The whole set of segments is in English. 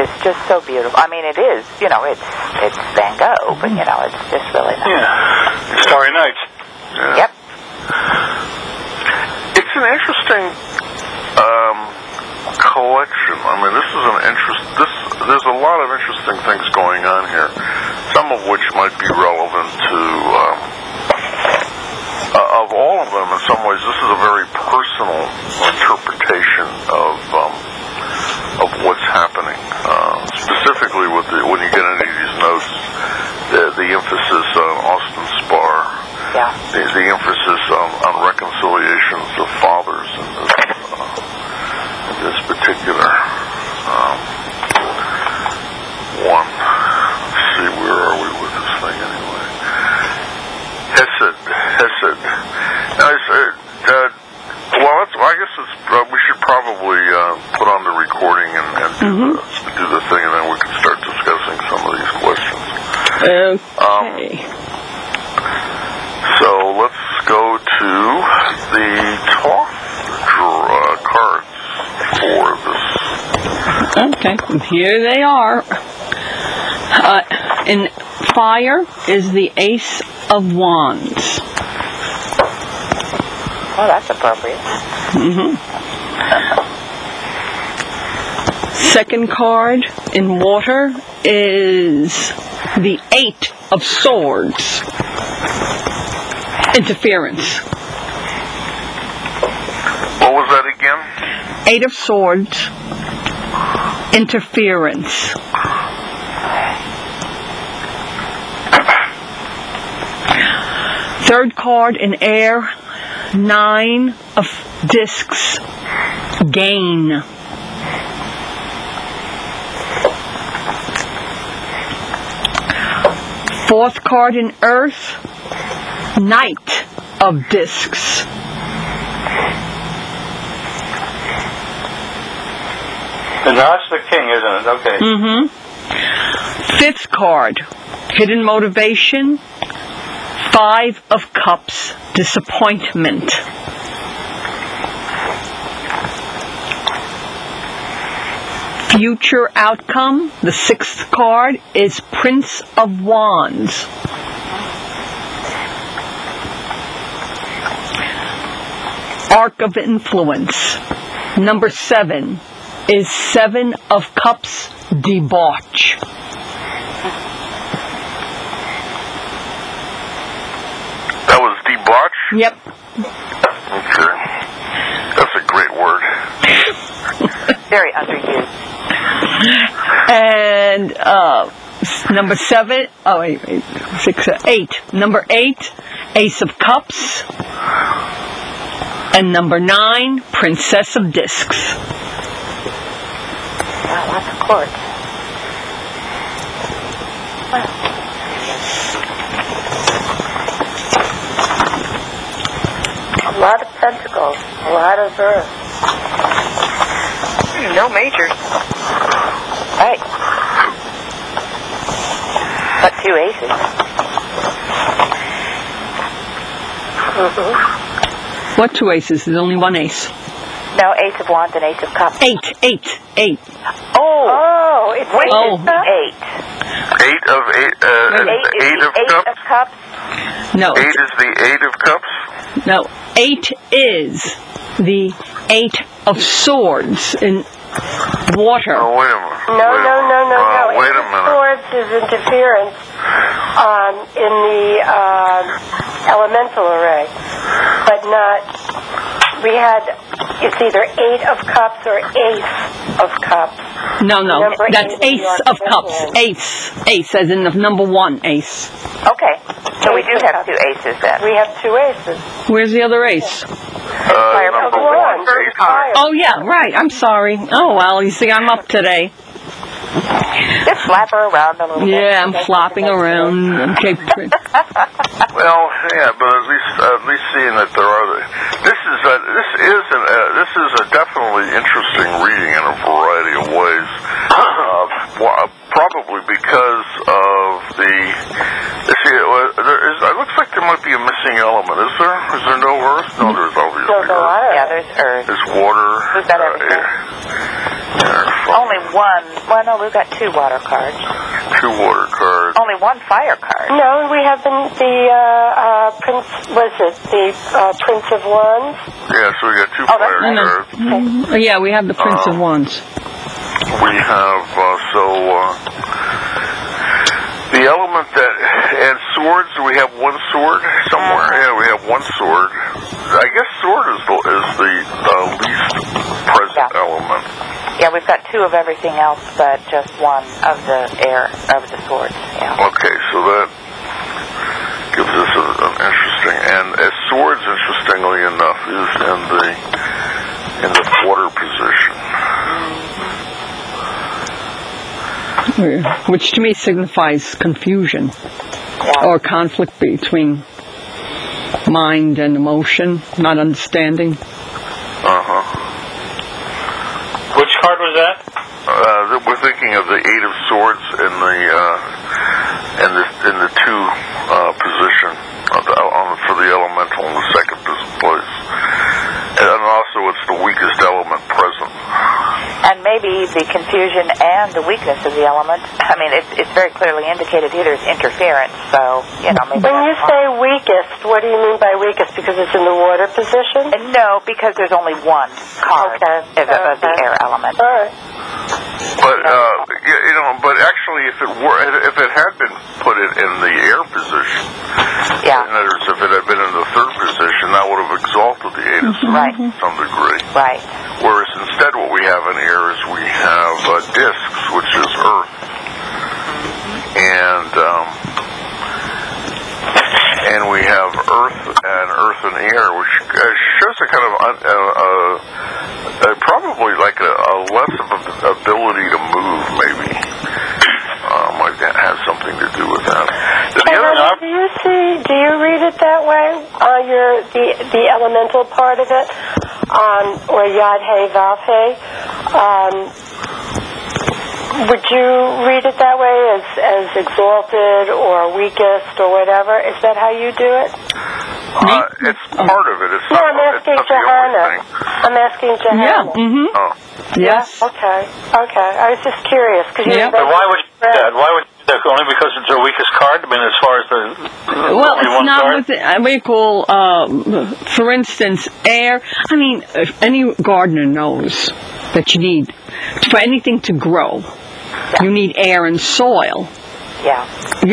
it's just so beautiful. I mean, it is, it's Van Gogh, but, it's just really nice. Yeah. Starry Night. Yeah. Yep. It's an interesting collection. I mean, there's a lot of interesting things going on here, some of which might be relevant to, of all of them in some ways. This is a very personal interpretation of what's happening, specifically when you get into these notes, the emphasis on Austin Spar, the emphasis on reconciliations of fathers in this particular one. Let's see, where are we with this thing anyway? Hesed. I guess we should probably put on the recording and do the thing, and then we can start discussing some of these questions. Okay. So let's go to the Thoth cards for this. Okay, here they are. In fire is the Ace of Wands. Oh, that's appropriate. Second card in water is the Eight of Swords. Interference. What was that again? Eight of Swords. Interference. Third card in air, Nine of Discs. Gain. Fourth card in earth, Knight of Discs. And that's the king, isn't it? Okay. Fifth card, hidden motivation, Five of Cups, disappointment. Future outcome, the sixth card is Prince of Wands. Arc of influence. Number 7 is Seven of Cups, debauch. That was debauch? Yep. Okay. That's a great word. Very underused. And number 7, oh wait, 6, 8. Number 8, Ace of Cups. And number 9, Princess of Discs. Wow, lots of chords. Wow. A lot of pentacles, a lot of earth. No majors. Right. But 2 aces. What 2 aces? There's only 1 ace. No, Ace of Wands and Ace of Cups. 8. Oh, it's 8. 8 of cups? No. 8 is the 8 of cups? No, 8 is the 8 of swords in water. Oh, wait a minute. No. Wait a minute. Swords is interference in the elemental array, but not. We had, it's either 8 of cups or Ace of cups. No, that's Ace of Cups. Cups. Ace, as in the number 1 ace. Okay, so we do have 2 aces then. We have 2 aces. Where's the other ace? Number 1. First card. Oh, yeah, right. I'm sorry. Oh, well, you see, I'm up today. Just flap her around a little bit. Yeah, I'm flopping around. Okay. Well, yeah, but at least seeing that there are this is a definitely interesting reading in a variety of ways. Probably because of it looks like there might be a missing element. Is there? Is there no earth? No, there's obviously earth. Yeah, there's earth. There's water. We've got everything. Only one. Well, no, we've got 2 water cards. 2 water cards. Only 1 fire card. No, we have the Prince. Was it the Prince of Wands? Yeah, so we got 2 Oh, that's fire nice. cards. Yeah, we have the Prince of Wands. We have, the element and swords, we have 1 sword somewhere. Yeah, we have 1 sword. I guess sword is the least present element. Yeah, we've got 2 of everything else, but just 1 of the swords. Yeah. Okay, so that gives us an interesting, and swords, interestingly enough, is in the water position. Which to me signifies confusion or conflict between mind and emotion, not understanding. Which card was that? We're thinking of the 8 of swords in the 2 position for the elemental in the 2nd place, and also it's the weakest element present. And maybe the confusion and the weakness of the element. I mean, it's very clearly indicated here there's interference, so, maybe... When you say weakest, what do you mean by weakest? Because it's in the water position? No, because there's only 1 card of the air element. All right. But actually, if it had been put in the air position, in other words, if it had been in the 3rd position, that would have exalted the 8 of swords to some degree. Right. Whereas instead, what we have in air is we have discs, which is earth, and we have earth and air, which shows a kind of probably like a less of an ability to move, maybe. Might have something to do with that. Do you read it that way? The elemental part of it, or Yad He Vav He. Would you read it that way, as exalted or weakest or whatever? Is that how you do it? It's part of it. No, I'm asking Johanna. I'm asking Johanna. Yeah. Oh. Yes. Okay. I was just curious because But why would you do that? Why would you do that? Only because it's their weakest card? I mean, as far as well, it's not with what you call, for instance, air. I mean, any gardener knows that you need, for anything to grow, you need air and soil. Yeah.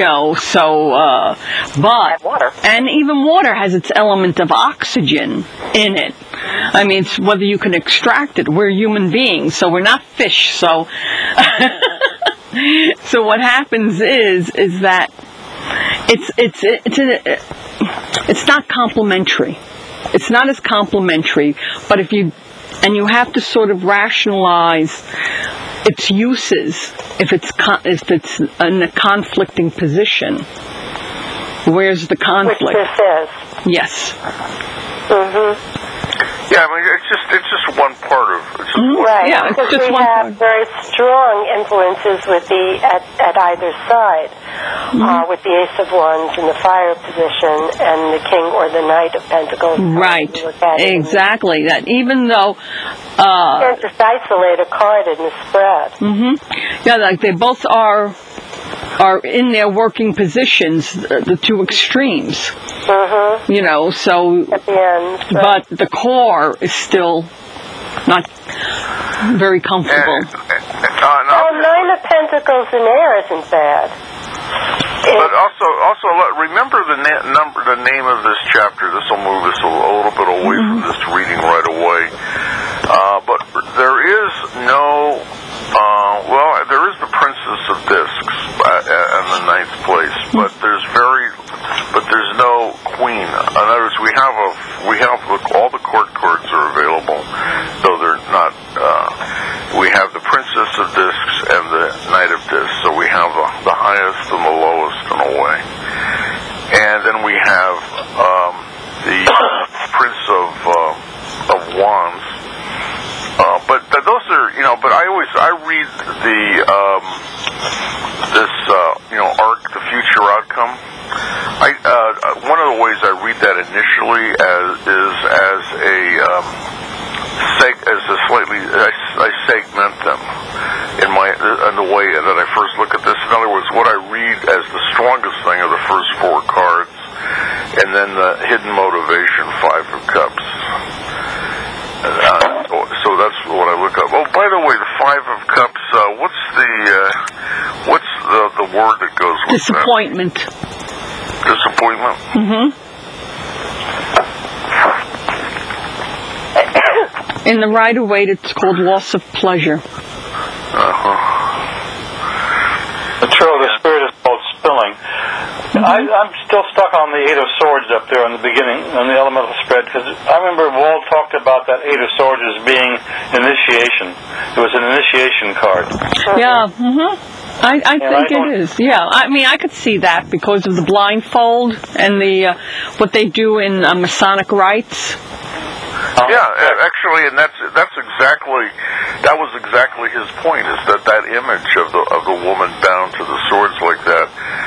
But and water. And even water has its element of oxygen in it. I mean, it's whether you can extract it. We're human beings, so we're not fish. So, so what happens is that it's not complementary. It's not as complementary. But if you have to sort of rationalize its uses if it's in a conflicting position. Where's the conflict? Which this is. Yes. Yeah, I mean, it's just one part of it. Right. Yeah, because it's just we have very strong influences with at either side, with the Ace of Wands in the fire position and the King or the Knight of Pentacles. Right. Exactly. That even though you can't just isolate a card in the spread. Yeah, like they both are in their working positions, the 2 extremes. So at the end, but the core is still not very comfortable. 9 of Pentacles in air isn't bad. But also, remember the name of this chapter. This will move us a little bit away from this reading right away. But there is no. There is the Princess of Discs in the 9th place, but there's no Queen. In other words, we have all the court cards are available, though they're not. We have the Princess of Discs and the Knight of Discs, so we have the highest and the lowest in a way, and then we have the Prince of Wands. But those are, but I read arc, the future outcome. One of the ways I read that initially I segment them. the way that I first look at this. In other words, what I read as the strongest thing are the first 4 cards, and then the hidden motivation, 5 of Cups. So that's what I look up. Oh, by the way, the 5 of Cups. What's the word that goes with disappointment? That? Disappointment. Mm-hmm. In the Rider-Waite, it's called loss of pleasure. The trail of the spirit is called spilling. I'm still stuck on the 8 of Swords up there in the beginning, on the elemental spread, because I remember Walt talked about that 8 of Swords as being initiation. It was an initiation card. Yeah, I think it is. Yeah, I mean, I could see that because of the blindfold and the what they do in Masonic rites. Yeah, actually, and that was exactly his point. Is that image of the woman bound to the swords like that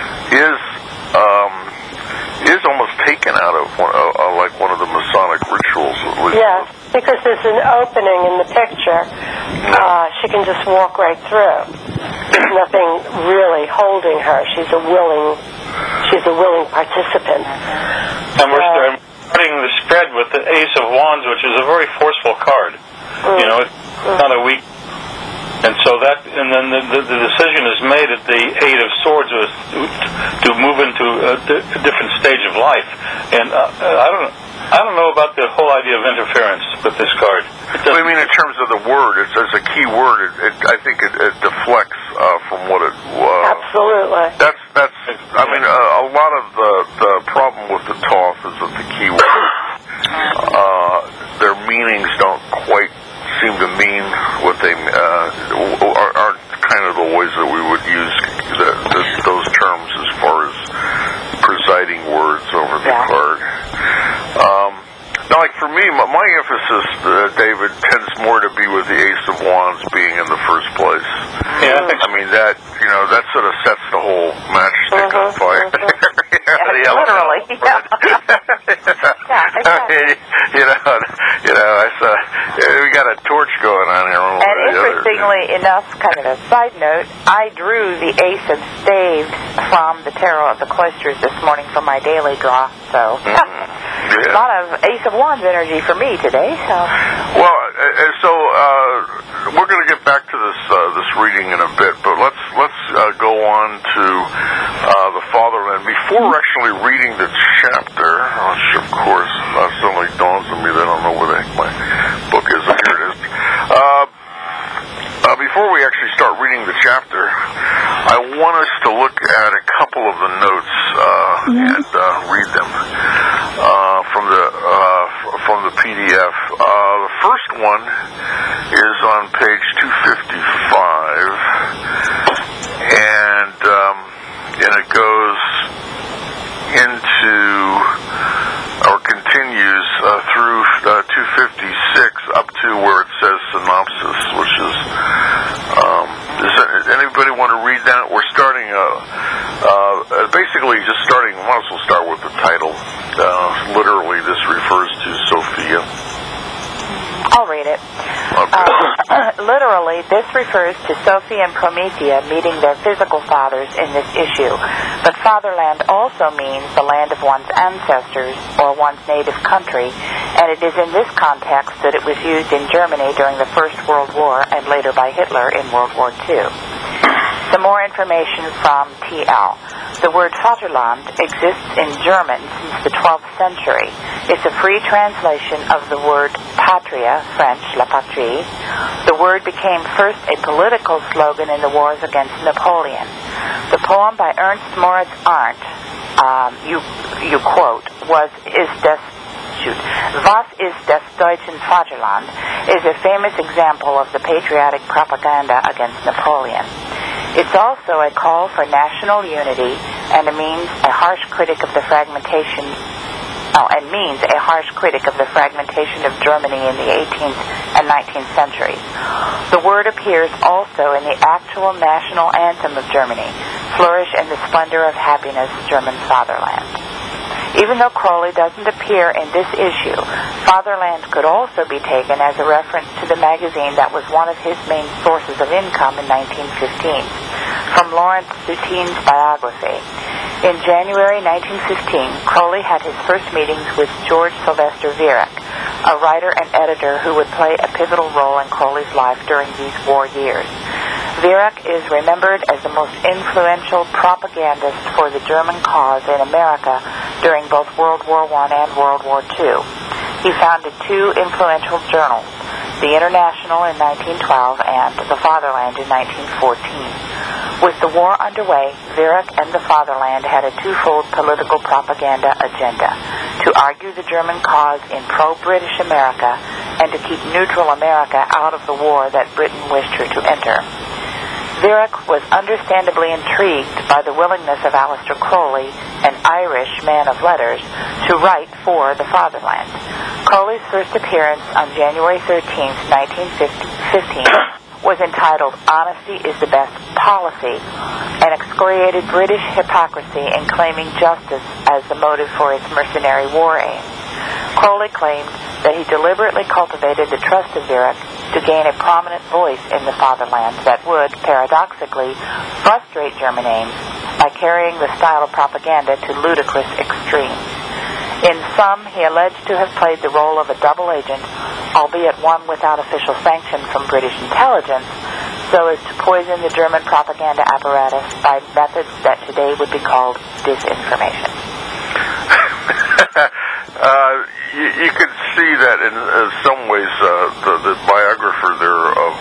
is almost taken out of like one of the Masonic rituals. At least. Yeah, because there's an opening in the picture. She can just walk right through. There's nothing really holding her. She's a willing participant. And we're starting the spread with the Ace of Wands, which is a very forceful card. You know, it's not a weak. And so and then the decision is made at the 8 of Swords to move into a different stage of life. And I don't know about the whole idea of interference with this card. I mean, in terms of the word, it's as a key word. I think it deflects from what it was. Absolutely. That's. I mean, a lot of the problem with the Thoth is that the key words, their meanings don't quite seem to mean what they aren't kind of the ways that we would use those terms as far as presiding words over the card. Now, like for me, my emphasis, David, tends more to be with the Ace of Wands being in the first place. Yeah, I mean that sort of sets the whole matchstick on fire. Literally. We got a torch going on here. And interestingly enough, kind of a side note, I drew the Ace of Staves from the Tarot of the Cloisters this morning for my daily draw. So a lot of Ace of Wands energy for me today. So we're going to get back to this reading in a bit, but let's go on to the Fatherland. Before actually reading the chapter, which of course suddenly dawns on me that I don't know where the heck my book is. Here it is. Before we actually start reading the chapter, I want us to look at a couple of the notes and read them from the PDF. The first one is on page 255, and it goes into or continues through 256 up to where it says synopsis, which is. Does anybody want to read that? We're starting, basically just starting, might as well start with the title. Literally, this refers to Sophia. I'll read it. Okay. Literally, this refers to Sophia and Promethea meeting their physical fathers in this issue. But fatherland also means the land of one's ancestors or one's native country, and it is in this context that it was used in Germany during the First World War and later by Hitler in World War II. Some more information from TL. The word Vaterland exists in German since the 12th century. It's a free translation of the word patria, French, la patrie. The word became first a political slogan in the wars against Napoleon. The poem by Ernst Moritz Arndt, you quote, Was ist das deutschen Vaterland, is a famous example of the patriotic propaganda against Napoleon. It's also a call for national unity and means a harsh critic of the fragmentation of Germany in the 18th and 19th centuries. The word appears also in the actual national anthem of Germany, Flourish in the Splendor of Happiness, German Fatherland. Even though Crowley doesn't appear in this issue, Fatherland could also be taken as a reference to the magazine that was one of his main sources of income in 1915, from Lawrence Soutine's biography. In January 1915, Crowley had his first meetings with George Sylvester Viereck, a writer and editor who would play a pivotal role in Crowley's life during these war years. Viereck is remembered as the most influential propagandist for the German cause in America during both World War I and World War II. He founded two influential journals, The International in 1912 and The Fatherland in 1914. With the war underway, Viereck and the Fatherland had a twofold political propaganda agenda: to argue the German cause in pro-British America and to keep neutral America out of the war that Britain wished her to enter. Viereck was understandably intrigued by the willingness of Aleister Crowley, an Irish man of letters, to write for the Fatherland. Crowley's first appearance on January 13, 1915, was entitled "Honesty is the Best Policy," and excoriated British hypocrisy in claiming justice as the motive for its mercenary war aims. Crowley claimed that he deliberately cultivated the trust of Viereck to gain a prominent voice in the Fatherland that would, paradoxically, frustrate German aims by carrying the style of propaganda to ludicrous extremes. In sum, he alleged to have played the role of a double agent, albeit one without official sanction from British intelligence, so as to poison the German propaganda apparatus by methods that today would be called disinformation. You could see that in some ways. The biographer there of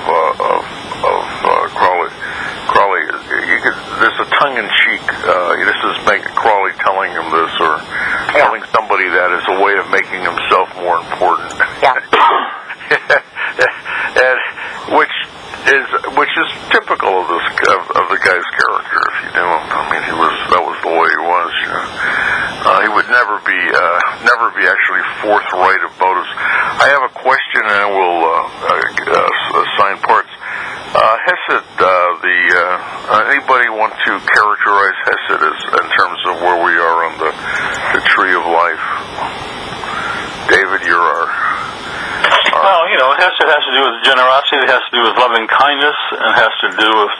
Crowley, there's a tongue-in-cheek. This is Crowley telling him this, or telling somebody that as a way of making himself more important. Yeah. And which is typical of this of the guy's character. If you knew him, I mean, that was the way he was. You know? He would never be actually forthright about his. I have a question, and I will assign parts. Hesed, anybody want to characterize Hesed as in terms of where we are on the tree of life? David, you're our. Well, Hesed has to do with generosity, it has to do with loving kindness, and has to do with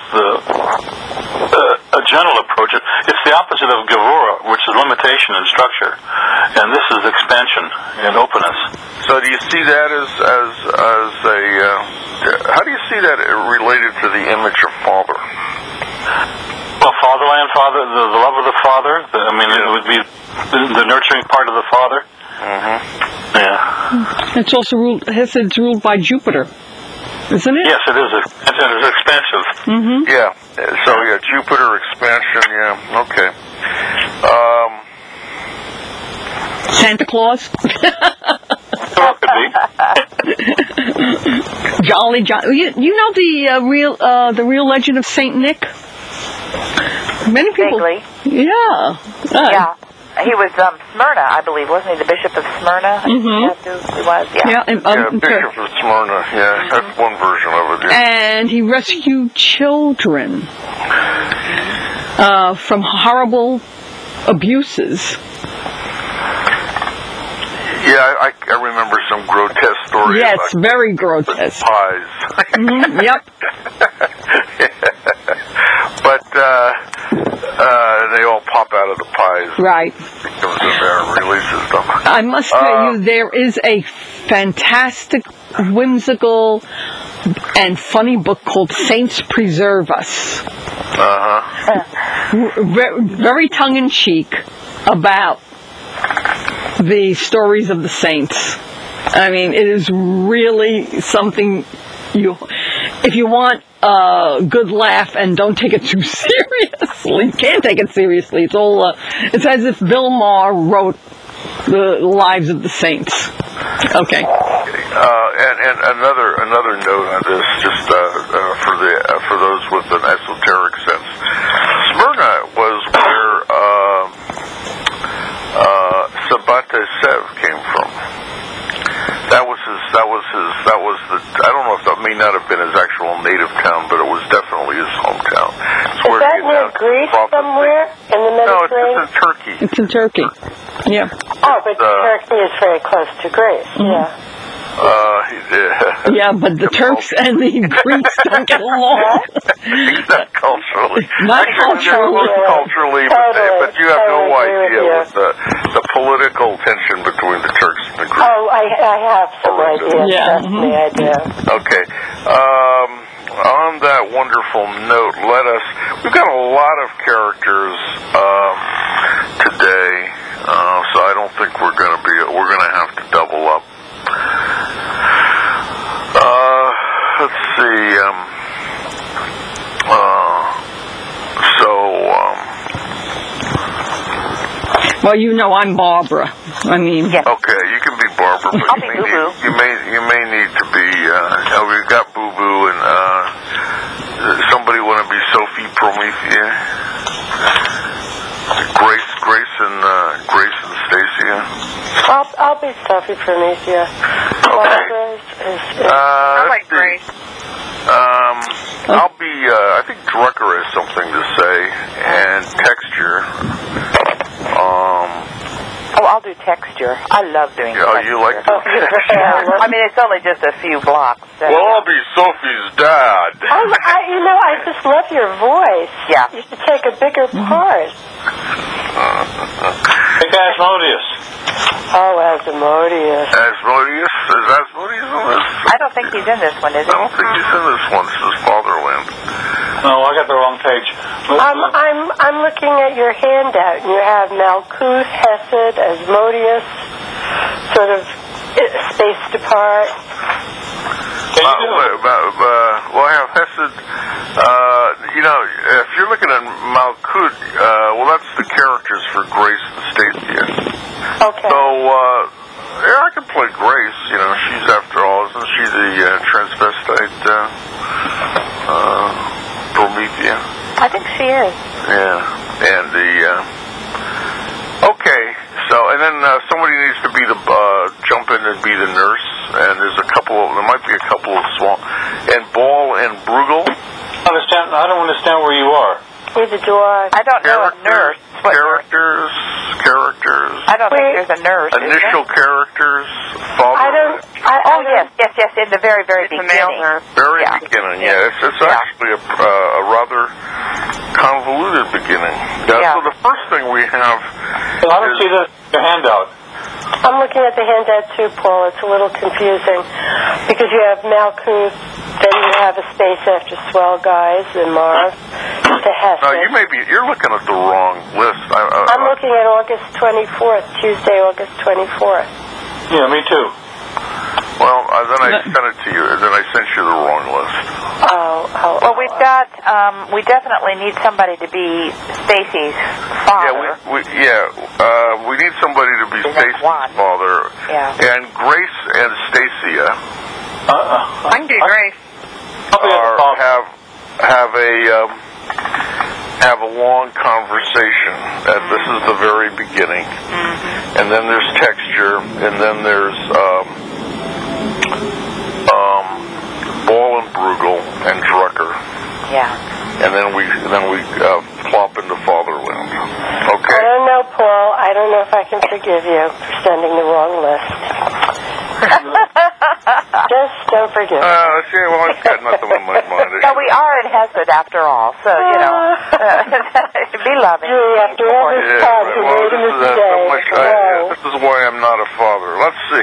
a gentle approach. It's the opposite of Gevurah, which is limitation and structure, and this is expansion and openness. So do you see that as a how do you see that related to the image of Father? Well, Fatherland, the love of the Father. It would be the nurturing part of the Father. Mm-hmm. Yeah. It's also Hesed's ruled by Jupiter, isn't it? Yes, it is. It's expansive. Mm-hmm. Yeah. So Jupiter expansion. Yeah. Okay. Santa Claus. Well, could be. Jolly John. You know the real legend of Saint Nick? Many people. Vaguely. Yeah. Yeah. He was Smyrna, I believe, wasn't he? The Bishop of Smyrna? Mm-hmm. That's who he was, yeah. Bishop of Smyrna, yeah. That's one version of it, yeah. And he rescued children from horrible abuses. Yeah, I remember some grotesque stories. Yes, very grotesque. Pies. Mm-hmm, yep. But they all pop out of the pies. Right. Comes in there and releases them. I must tell you, there is a fantastic, whimsical, and funny book called Saints Preserve Us. Very tongue-in-cheek about the stories of the saints. I mean, it is really something if you want a good laugh and don't take it too seriously, you can't take it seriously. It's all, it's as if Bill Maher wrote the lives of the saints. Okay. And another note on this, just for those with an esoteric sense, Smyrna was where Sabate Sev came from. That was the. I don't know if that may not have been his actual native town, but it was definitely his hometown. Is that near Greece somewhere in the Mediterranean? No, it's in Turkey. It's in Turkey. Yeah. Oh, but Turkey is very close to Greece. Yeah. Yeah, but the Turks and the Greeks don't get along. Not culturally. Not culturally. Culturally, but you have no idea what the political tension between the Turks and the Greeks. Oh, I have some idea. Yeah. Trust me, I do. Okay. On that wonderful note, we've got a lot of characters today, so I don't think we're going to have to double up. Let's see. Well, you know I'm Barbara. I mean... Yes. Okay, you can be Barbara, but I'll be Boo-Boo. you may need to be... we've got Boo-Boo, and somebody want to be Sophie Promethea? Grace and Stacia? I'll be Sophie Promethea. Okay. I like Grace. I'll be, I think Drucker has something to say, and Texture. I'll do Texture. I love doing Texture. Oh, you like to I mean, it's only just a few blocks. Well, I'll be Sophie's dad. I just love your voice. Yeah. You should take a bigger part. Take Asmodeus. Oh, Asmodeus. Asmodeus? Is Asmodeus on this? I don't think he's in this one, is he? I don't think he's in this one. This is Fatherland. No, I got the wrong page. I'm looking at your handout, and you have Malkuth, Hesed, Asmodeus, sort of spaced apart. Well, I have Hesed. If you're looking at Malkuth, that's the characters for Grace and Stacia. Okay. So, I can play Grace. She's after all, isn't she the transvestite Promethea? I think she is. Yeah, and okay. So, and then somebody needs to be jump in and be the nurse. And there might be a couple of and Ball and Bruegel. I don't understand where you are. He's a dwarf. I don't know a nurse. Characters. I don't think there's a nurse. Initial characters. Yes. In the very, very beginning. Very beginning. Yeah, it's actually a rather convoluted beginning. So the first thing we have. I don't see the handout. I'm looking at the handout too, Paul. It's a little confusing because you have Malkuth, then you have a space after Swell Guys, and Marv, to Hesed. No, you're looking at the wrong list. I'm looking at August 24th, Tuesday, August 24th. Yeah, me too. Well, then I sent it to you, and then I sent you the wrong list. Well, we've got, we definitely need somebody to be Stacy's father. We need somebody to be Stacy's father. Yeah. And Grace and Stacia I can do Grace. have a long conversation. This is the very beginning. And then there's Texture, and then there's Ball and Bruegel and Drucker. Yeah. And then we plop into Fatherland. Okay. I don't know, Paul. I don't know if I can forgive you for sending the wrong list. Just don't forgive me. I've got nothing on my mind. So we are in Hesed after all, so, be loving. After all this time, you made a mistake. This is why I'm not a father. Let's see.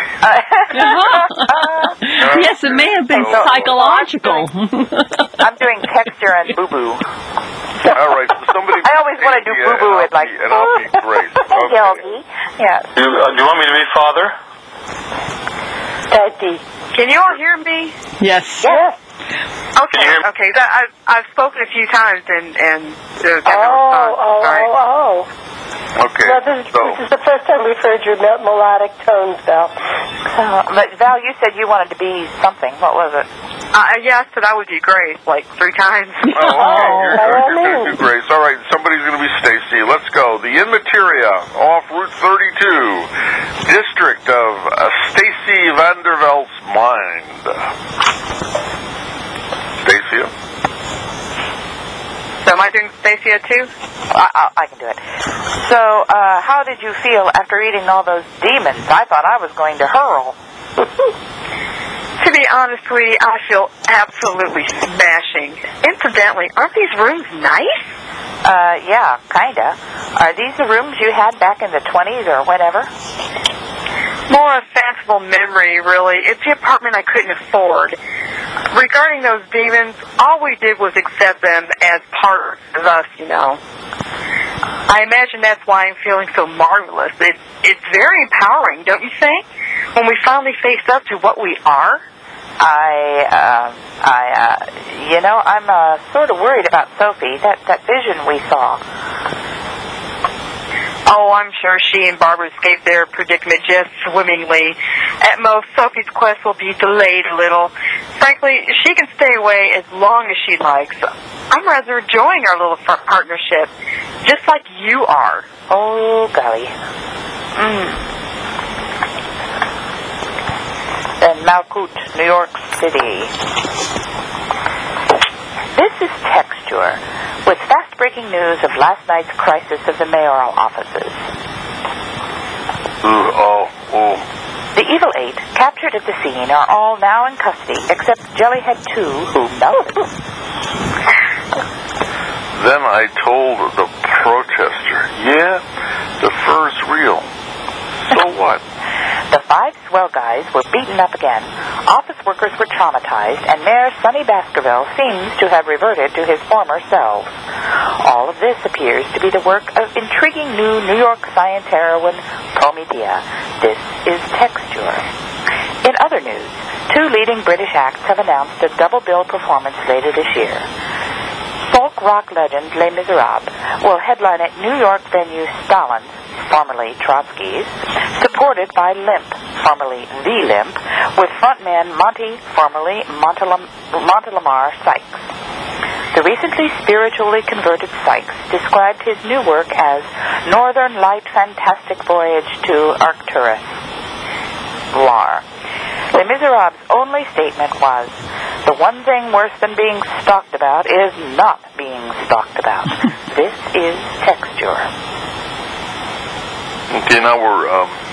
Yes, it may have been psychological. I'm doing Texture and Boo-Boo. All right, so somebody... I always want to do Boo-Boo with, like... And I'll be Grace. Okay. Yeah. Do you want me to be father? Daddy. Can you all hear me? Yes. Yes. Okay. I've spoken a few times and got no response. Sorry. Okay. Well, this is the first time we've heard your melodic tones, Val. But Val, you said you wanted to be something. What was it? Yeah, I said I would be Grace like 3 times. You're going to do Grace. All right, somebody's going to be Stacy. Let's go. The In Materia off Route 32, district of Stacy Vandervelt's mind. Stacia? So Am I doing Stacia too? I can do it. So, how did you feel after eating all those demons? I thought I was going to hurl. To be honest, sweetie, I feel absolutely smashing. Incidentally, aren't these rooms nice? Yeah, kinda. Are these the rooms you had back in the 20s or whatever? More a fanciful memory, really. It's the apartment I couldn't afford. Regarding those demons, all we did was accept them as part of us, you know. I imagine that's why I'm feeling so marvelous. It's very empowering, don't you think? When we finally face up to what we are? You know, I'm sort of worried about Sophie, that vision we saw. Oh, I'm sure she and Barbara escaped their predicament just swimmingly. At most, Sophie's quest will be delayed a little. Frankly, she can stay away as long as she likes. I'm rather enjoying our little partnership, just like you are. Oh, golly. In Malkut, New York City. This is Texture, with fast-breaking news of last night's crisis of the mayoral offices. The Evil Eight, captured at the scene, are all now in custody, except Jellyhead 2, who melted. Then I told the protester, yeah, the fur's real. So what? The 5 swell guys were beaten up again, office workers were traumatized, and Mayor Sonny Baskerville seems to have reverted to his former selves. All of this appears to be the work of intriguing new New York science heroine Promethea. This is Texture. In other news, 2 leading British acts have announced a double-bill performance later this year. Folk rock legend Les Miserables will headline at New York venue Stalin's, formerly Trotsky's, supported by Limp, formerly The Limp, with frontman Monty, formerly Montelamar Sykes. The recently spiritually converted Sykes described his new work as Northern Light Fantastic Voyage to Arcturus. Lar. Les Miserables' only statement was, the one thing worse than being stalked about is not being stalked about. This is Texture. Okay, now we're,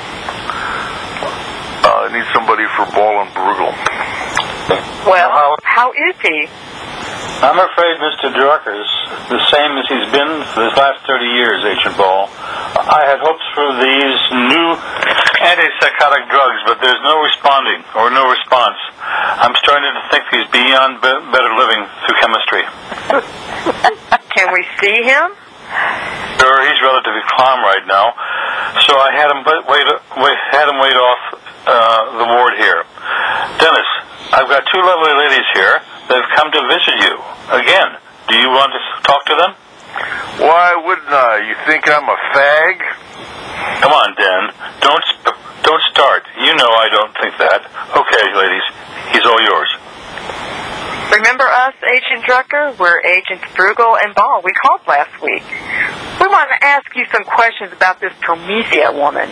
I need somebody for Ball and Bruegel. Well, how is he? I'm afraid Mr. Drucker's the same as he's been for the last 30 years, Agent Ball. I had hopes for these new antipsychotic drugs, but there's no responding or no response. I'm starting to think he's beyond better living through chemistry. Can we see him? Sure, he's relatively calm right now, so I had him wait off the ward here. Dennis, I've got 2 lovely ladies here. They've come to visit you again. Do you want to talk to them? Why wouldn't I? You think I'm a fag? Come on, Dan. Don't start. You know I don't think that. Okay, ladies, he's all yours. Remember us, Agent Drucker? We're Agents Bruegel and Ball. We called last week. We want to ask you some questions about this Promethea woman.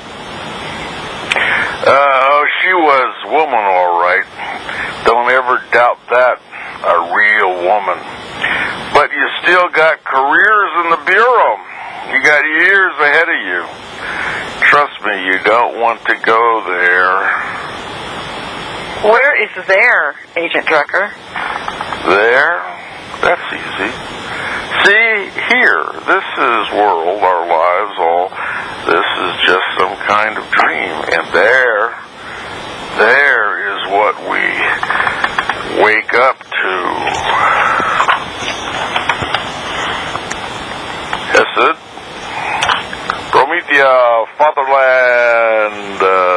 She was woman, all right. Don't ever doubt that. A real woman. But you still got careers in the Bureau. You got years ahead of you. Trust me, you don't want to go there. Where is there, Agent Drucker? There? That's easy. See, here, this is world, our lives, all. This is just some kind of dream. And there is what we wake up to. Yes, it. Promethea, Fatherland.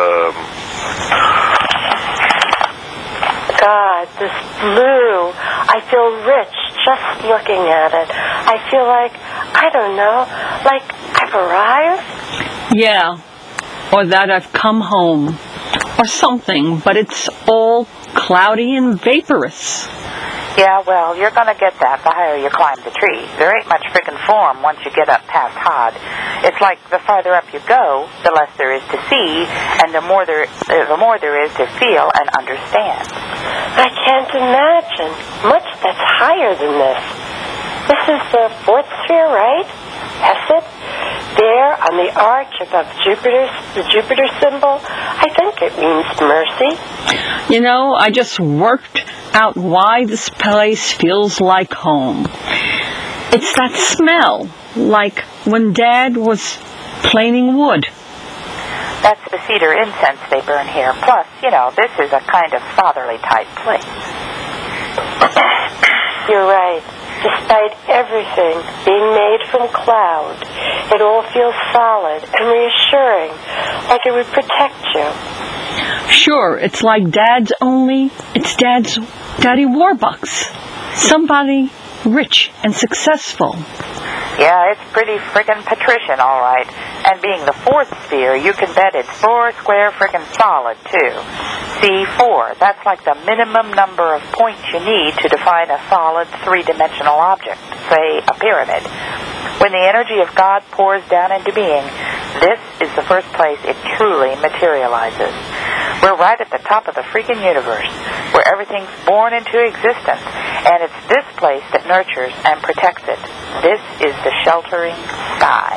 God, this blue. I feel rich just looking at it. I feel like, I don't know, like I've arrived? Yeah, or that I've come home, or something, but it's all cloudy and vaporous. Yeah, well, you're going to get that the higher you climb the tree. There ain't much frickin' form once you get up past Hod. It's like the farther up you go, the less there is to see, and the more there is to feel and understand. I can't imagine much that's higher than this. This is the fourth sphere, right? Hesed? There on the arch above the Jupiter symbol, I think it means mercy. You know, I just worked out why this place feels like home. It's that smell, like when Dad was planing wood. That's the cedar incense they burn here. Plus, this is a kind of fatherly type place. You're right. Despite everything being made from cloud, it all feels solid and reassuring, like it would protect you. Sure, it's like it's Dad's Daddy Warbucks. Somebody rich and successful. Yeah, it's pretty friggin' patrician, all right. And being the fourth sphere, you can bet it's 4 square friggin' solid, too. See, 4, that's like the minimum number of points you need to define a solid 3-dimensional object, say a pyramid. When the energy of God pours down into being, this is the first place it truly materializes. We're right at the top of the freaking universe, where everything's born into existence, and it's this place that nurtures and protects it. This is the sheltering sky.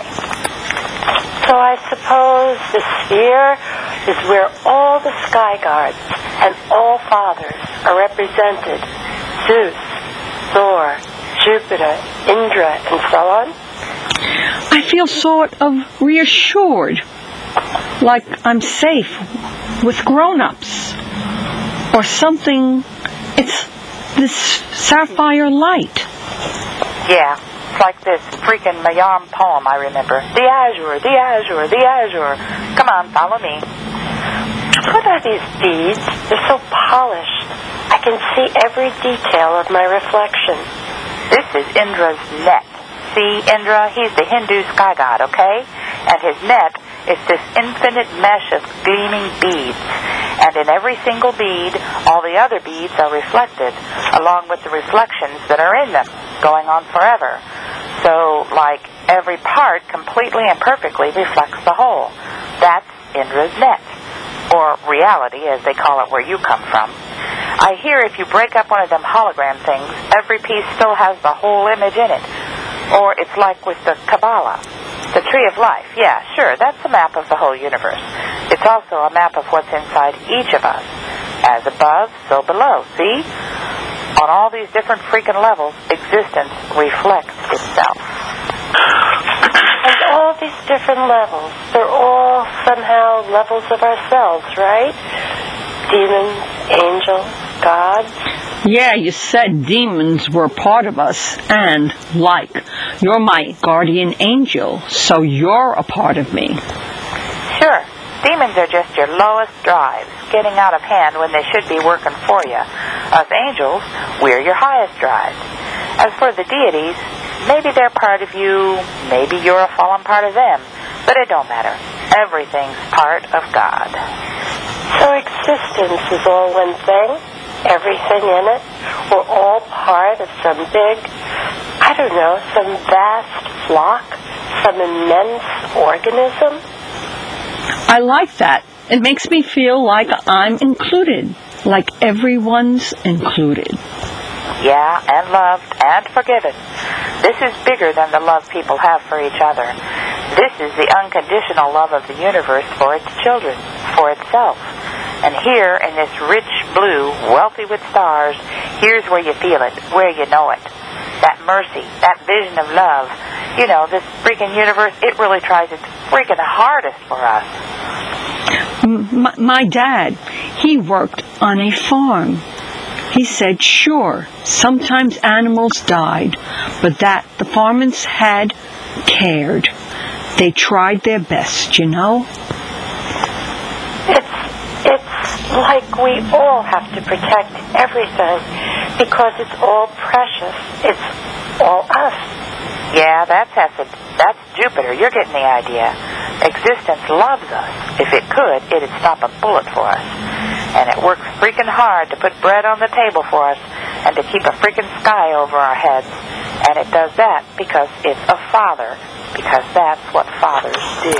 So I suppose the sphere is where all the sky guards and all fathers are represented. Zeus, Thor, Jupiter, Indra, and so on. I feel sort of reassured, like I'm safe with grown-ups or something. It's this sapphire light. Yeah, it's like this freaking Mayam poem I remember. The azure, the azure, the azure. Come on, follow me. What are these beads? They're so polished. I can see every detail of my reflection. This is Indra's net. See, Indra, he's the Hindu sky god, okay? And his net is this infinite mesh of gleaming beads. And in every single bead, all the other beads are reflected, along with the reflections that are in them, going on forever. So, like, every part completely and perfectly reflects the whole. That's Indra's net, or reality, as they call it where you come from. I hear if you break up one of them hologram things, every piece still has the whole image in it. Or it's like with the Kabbalah, the tree of life. Yeah, sure, that's a map of the whole universe. It's also a map of what's inside each of us. As above, so below. See? On all these different freaking levels, existence reflects itself. And all these different levels, they're all somehow levels of ourselves, right? Demons, angels, gods. Yeah, you said demons were part of us, and, like, you're my guardian angel, so you're a part of me. Sure. Demons are just your lowest drives, getting out of hand when they should be working for you. Us angels, we're your highest drives. As for the deities, maybe they're part of you, maybe you're a fallen part of them, but it don't matter. Everything's part of God. So existence is all one thing? Everything in it? We're all part of some big, some vast flock, some immense organism? I like that. It makes me feel like I'm included, like everyone's included. Yeah, and loved and forgiven. This is bigger than the love people have for each other. This is the unconditional love of the universe for its children, for itself. And here, in this rich blue, wealthy with stars, here's where you feel it, where you know it. That mercy, that vision of love. This freaking universe, it really tries its freaking hardest for us. My dad, he worked on a farm. He said, sure, sometimes animals died, but that the farmers had cared. They tried their best, It's like we all have to protect everything because it's all precious. It's all us. Yeah, that's Hesed. That's Jupiter. You're getting the idea. Existence loves us. If it could, it'd stop a bullet for us. And it works freaking hard to put bread on the table for us and to keep a freaking sky over our heads. And it does that because it's a father, because that's what fathers do.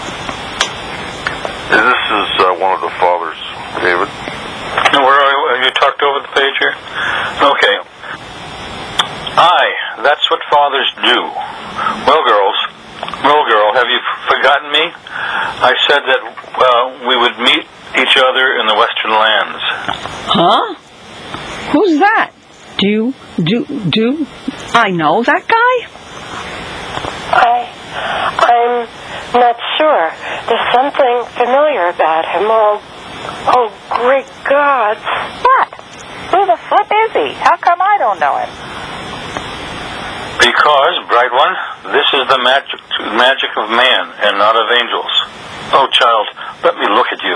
This is one of the fathers, David. Where are you talked over the page here? Okay. That's what fathers do. Well, girl, have you forgotten me? I said that we would meet each other in the western lands. Huh? Who's that? Do I know that guy? I'm not sure. There's something familiar about him. Oh, great gods. What? Who the flip is he? How come I don't know him? Because, bright one, this is the magic of man and not of angels. Oh, child, let me look at you.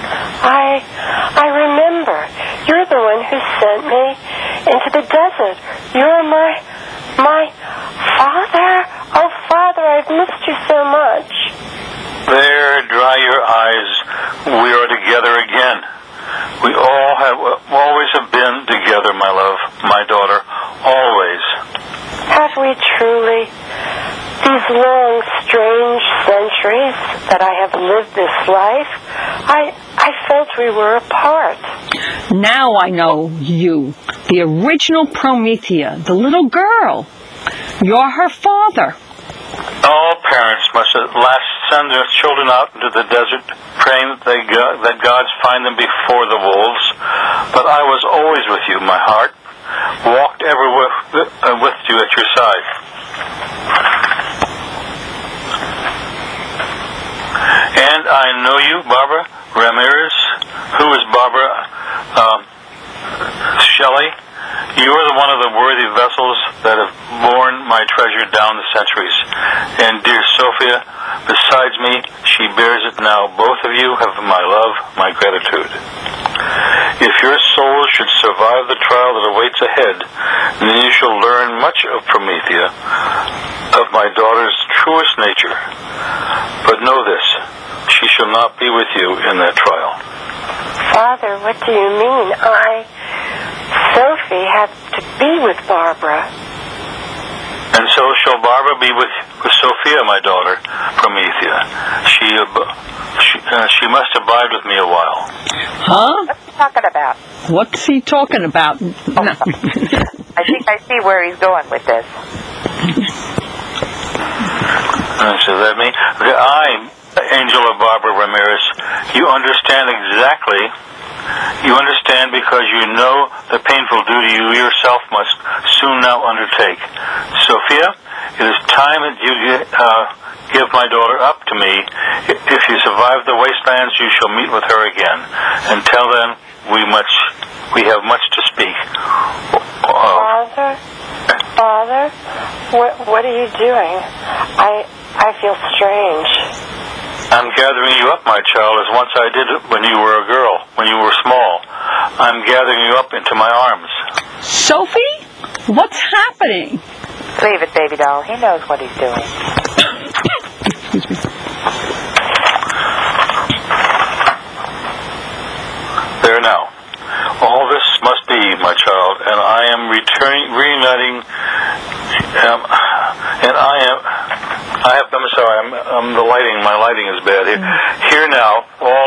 I remember. You're the one who sent me into the desert. You're my father. Oh, Father, I've missed you so much. There, dry your eyes. We are together again. We always have been together, my love, my daughter, always. Have we truly? These long, strange centuries that I have lived this life, I felt we were apart. Now I know you, the original Promethea, the little girl. You're her father. All parents must at last send their children out into the desert, praying that gods find them before the wolves. But I was always with you, my heart, walked ever with you at your side. And I know you, Barbara Ramirez. Who is Barbara Shelley? You are one of the worthy vessels that have borne my treasure down the centuries. And dear Sophia, besides me, she bears it now. Both of you have my love, my gratitude. If your soul should survive the trial that awaits ahead, then you shall learn much of Promethea, of my daughter's truest nature. But know this, she shall not be with you in that trial. Father, what do you mean? Sophie had to be with Barbara. And so shall Barbara be with Sophia, my daughter, Promethea. She must abide with me a while. Huh? What's he talking about? What's he talking about? No. I think I see where he's going with this. So that means I, Angel of Barbara Ramirez, you understand exactly. You understand because you know the painful duty you yourself must soon now undertake. Sophia, it is time that you give my daughter up to me. If you survive the wastelands, you shall meet with her again. Until then, we have much to speak. Father, what are you doing? I feel strange. I'm gathering you up, my child, as once I did when you were a girl, when you were small. I'm gathering you up into my arms. Sophie? What's happening? Leave it, baby doll. He knows what he's doing. Excuse me. There now. All this must be, my child, and I am reuniting, I'm sorry, my lighting is bad here. Here now,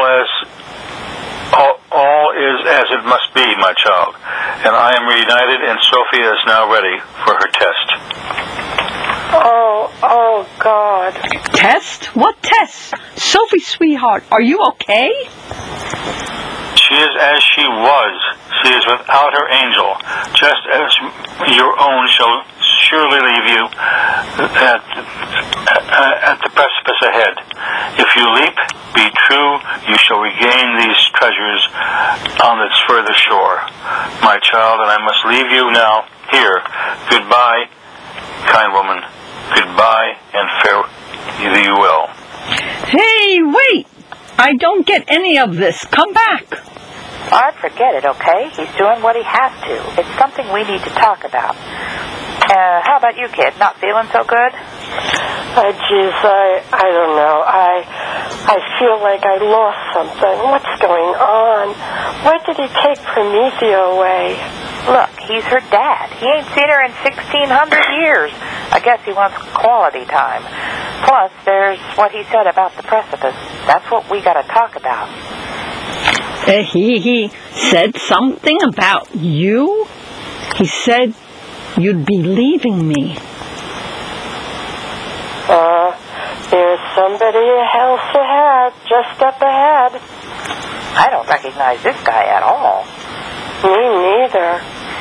all is as it must be, my child, and I am reunited, and Sophia is now ready for her test. Oh, God. Test? What test? Sophie, sweetheart, are you okay? She is as she was. She is without her angel, just as your own shall surely leave you at the precipice ahead. If you leap, be true, you shall regain these treasures on its further shore. My child, and I must leave you now here. Goodbye, kind woman. Goodbye, and fare thee well. Hey, wait! I don't get any of this. Come back. I'd forget it, okay? He's doing what he has to. It's something we need to talk about. How about you, kid? Not feeling so good? Geez, I don't know. I feel like I lost something. What's going on? Why did he take Promethea away? Look, he's her dad. He ain't seen her in 1,600 years. I guess he wants quality time. Plus, there's what he said about the precipice. That's what we gotta talk about. He said something about you? He said you'd be leaving me. There's somebody else ahead, just up ahead. I don't recognize this guy at all. Me neither.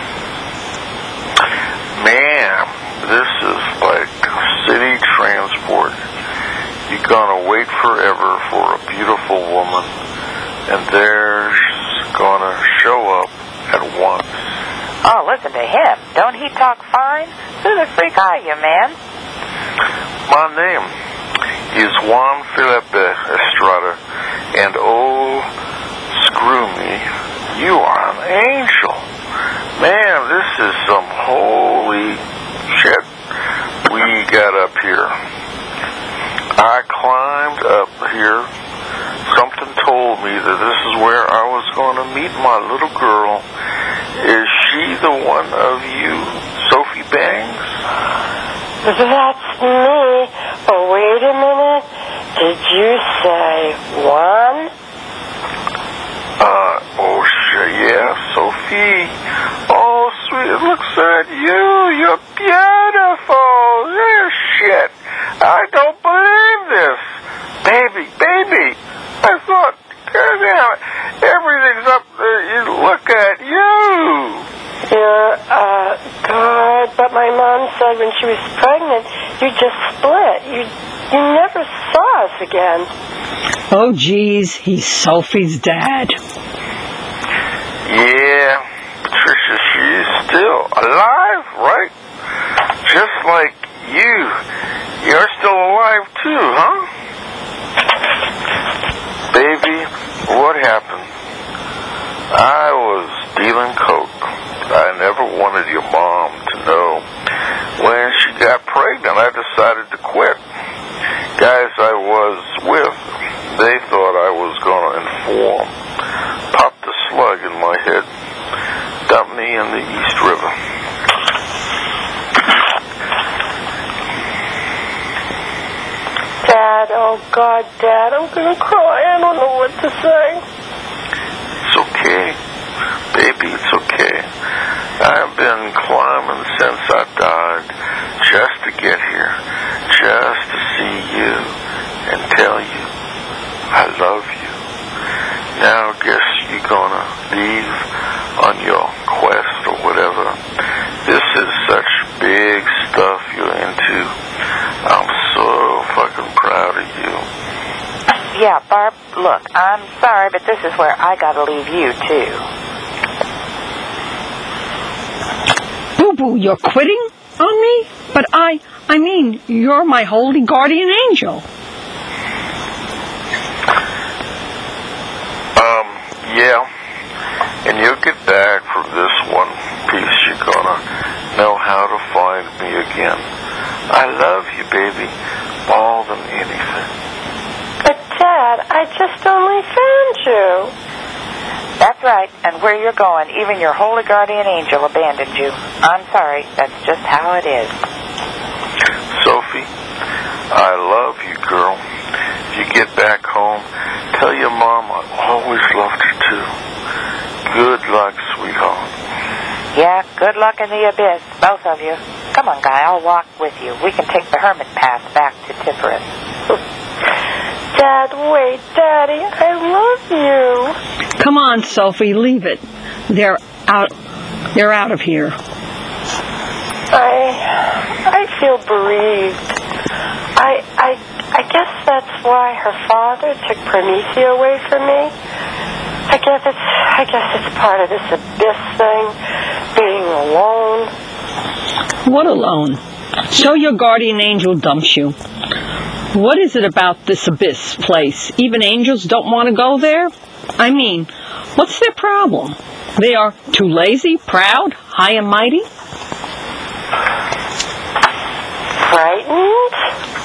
Man, this is like city transport. You're gonna wait forever for a beautiful woman, and they're gonna show up at once. Oh, listen to him. Don't he talk fine? Who the freak are you, man? My name is Juan Felipe Estrada, and oh, screw me, you are an angel. Man, this is some holy shit we got up here. I climbed up here. Something told me that this is where I was going to meet my little girl. Is she the one of you, Sophie Bangs? That's me. Oh, wait a minute. Did you say one? Oh shit, yeah, Sophie. Oh, sweet, it looks at you. You're beautiful. Yeah, shit. I don't believe this. Baby. I thought, goddamn, everything's up there. You look at you. God, but my mom said when she was pregnant, you just split. You never saw us again. Oh, geez, he's Sophie's dad. Yeah, Patricia, she's still alive, right? Just like you. You're still alive too, huh? Baby, what happened? I was dealing coke. I never wanted your mom to know. When she got pregnant, I decided to quit. Guys I was with, they thought I was going to inform. Popped a slug in my head. Dumped me in the East River. Dad, oh God, Dad, I'm gonna cry. I don't know what to say. It's okay. Baby, it's okay. I've been climbing since I died just to get here. Just to see you and tell you I love you. Now I guess you're gonna leave on your quest or whatever. This is such big stuff you're into. I'm so fucking proud of you. Yeah, Barb, look, I'm sorry, but this is where I gotta leave you, too. Boo-boo, you're quitting on me? But I mean, you're my holy guardian angel. Yeah. And you'll get back from this one piece. You're gonna know how to find me again. I love you, baby, more than anything. But Dad, I just only found you. That's right, and where you're going, even your holy guardian angel abandoned you. I'm sorry, that's just how it is. Sophie, I love you, girl. If you get back home, tell your mom I always loved her too. Good luck, sweetheart. Yeah, good luck in the abyss, both of you. Come on, Guy, I'll walk with you. We can take the hermit path back to Tipperus. Dad, wait, Daddy, I love you. Come on, Sophie, leave it. They're out of here. I feel bereaved. I guess that's why her father took Promethea away from me. I guess it's part of this abyss thing, being alone. What alone? So your guardian angel dumps you. What is it about this abyss place? Even angels don't want to go there? I mean, what's their problem? They are too lazy, proud, high and mighty? Frightened?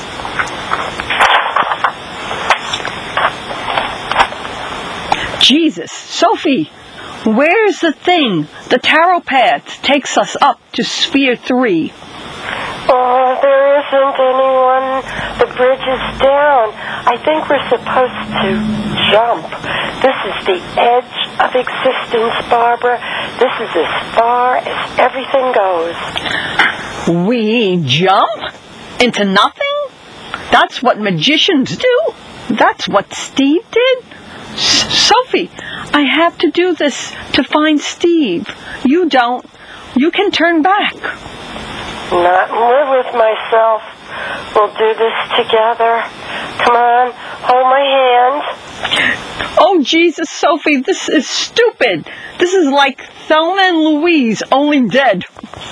Jesus, Sophie, where's the thing? The tarot path takes us up to Sphere 3. Oh, there isn't anyone. The bridge is down. I think we're supposed to jump. This is the edge of existence, Barbara. This is as far as everything goes. We jump into nothing? That's what magicians do. That's what Steve did. Sophie, I have to do this to find Steve. You don't. You can turn back. Not live with myself. We'll do this together. Come on, hold my hand. Oh, Jesus, Sophie, this is stupid. This is like Thelma and Louise, only dead.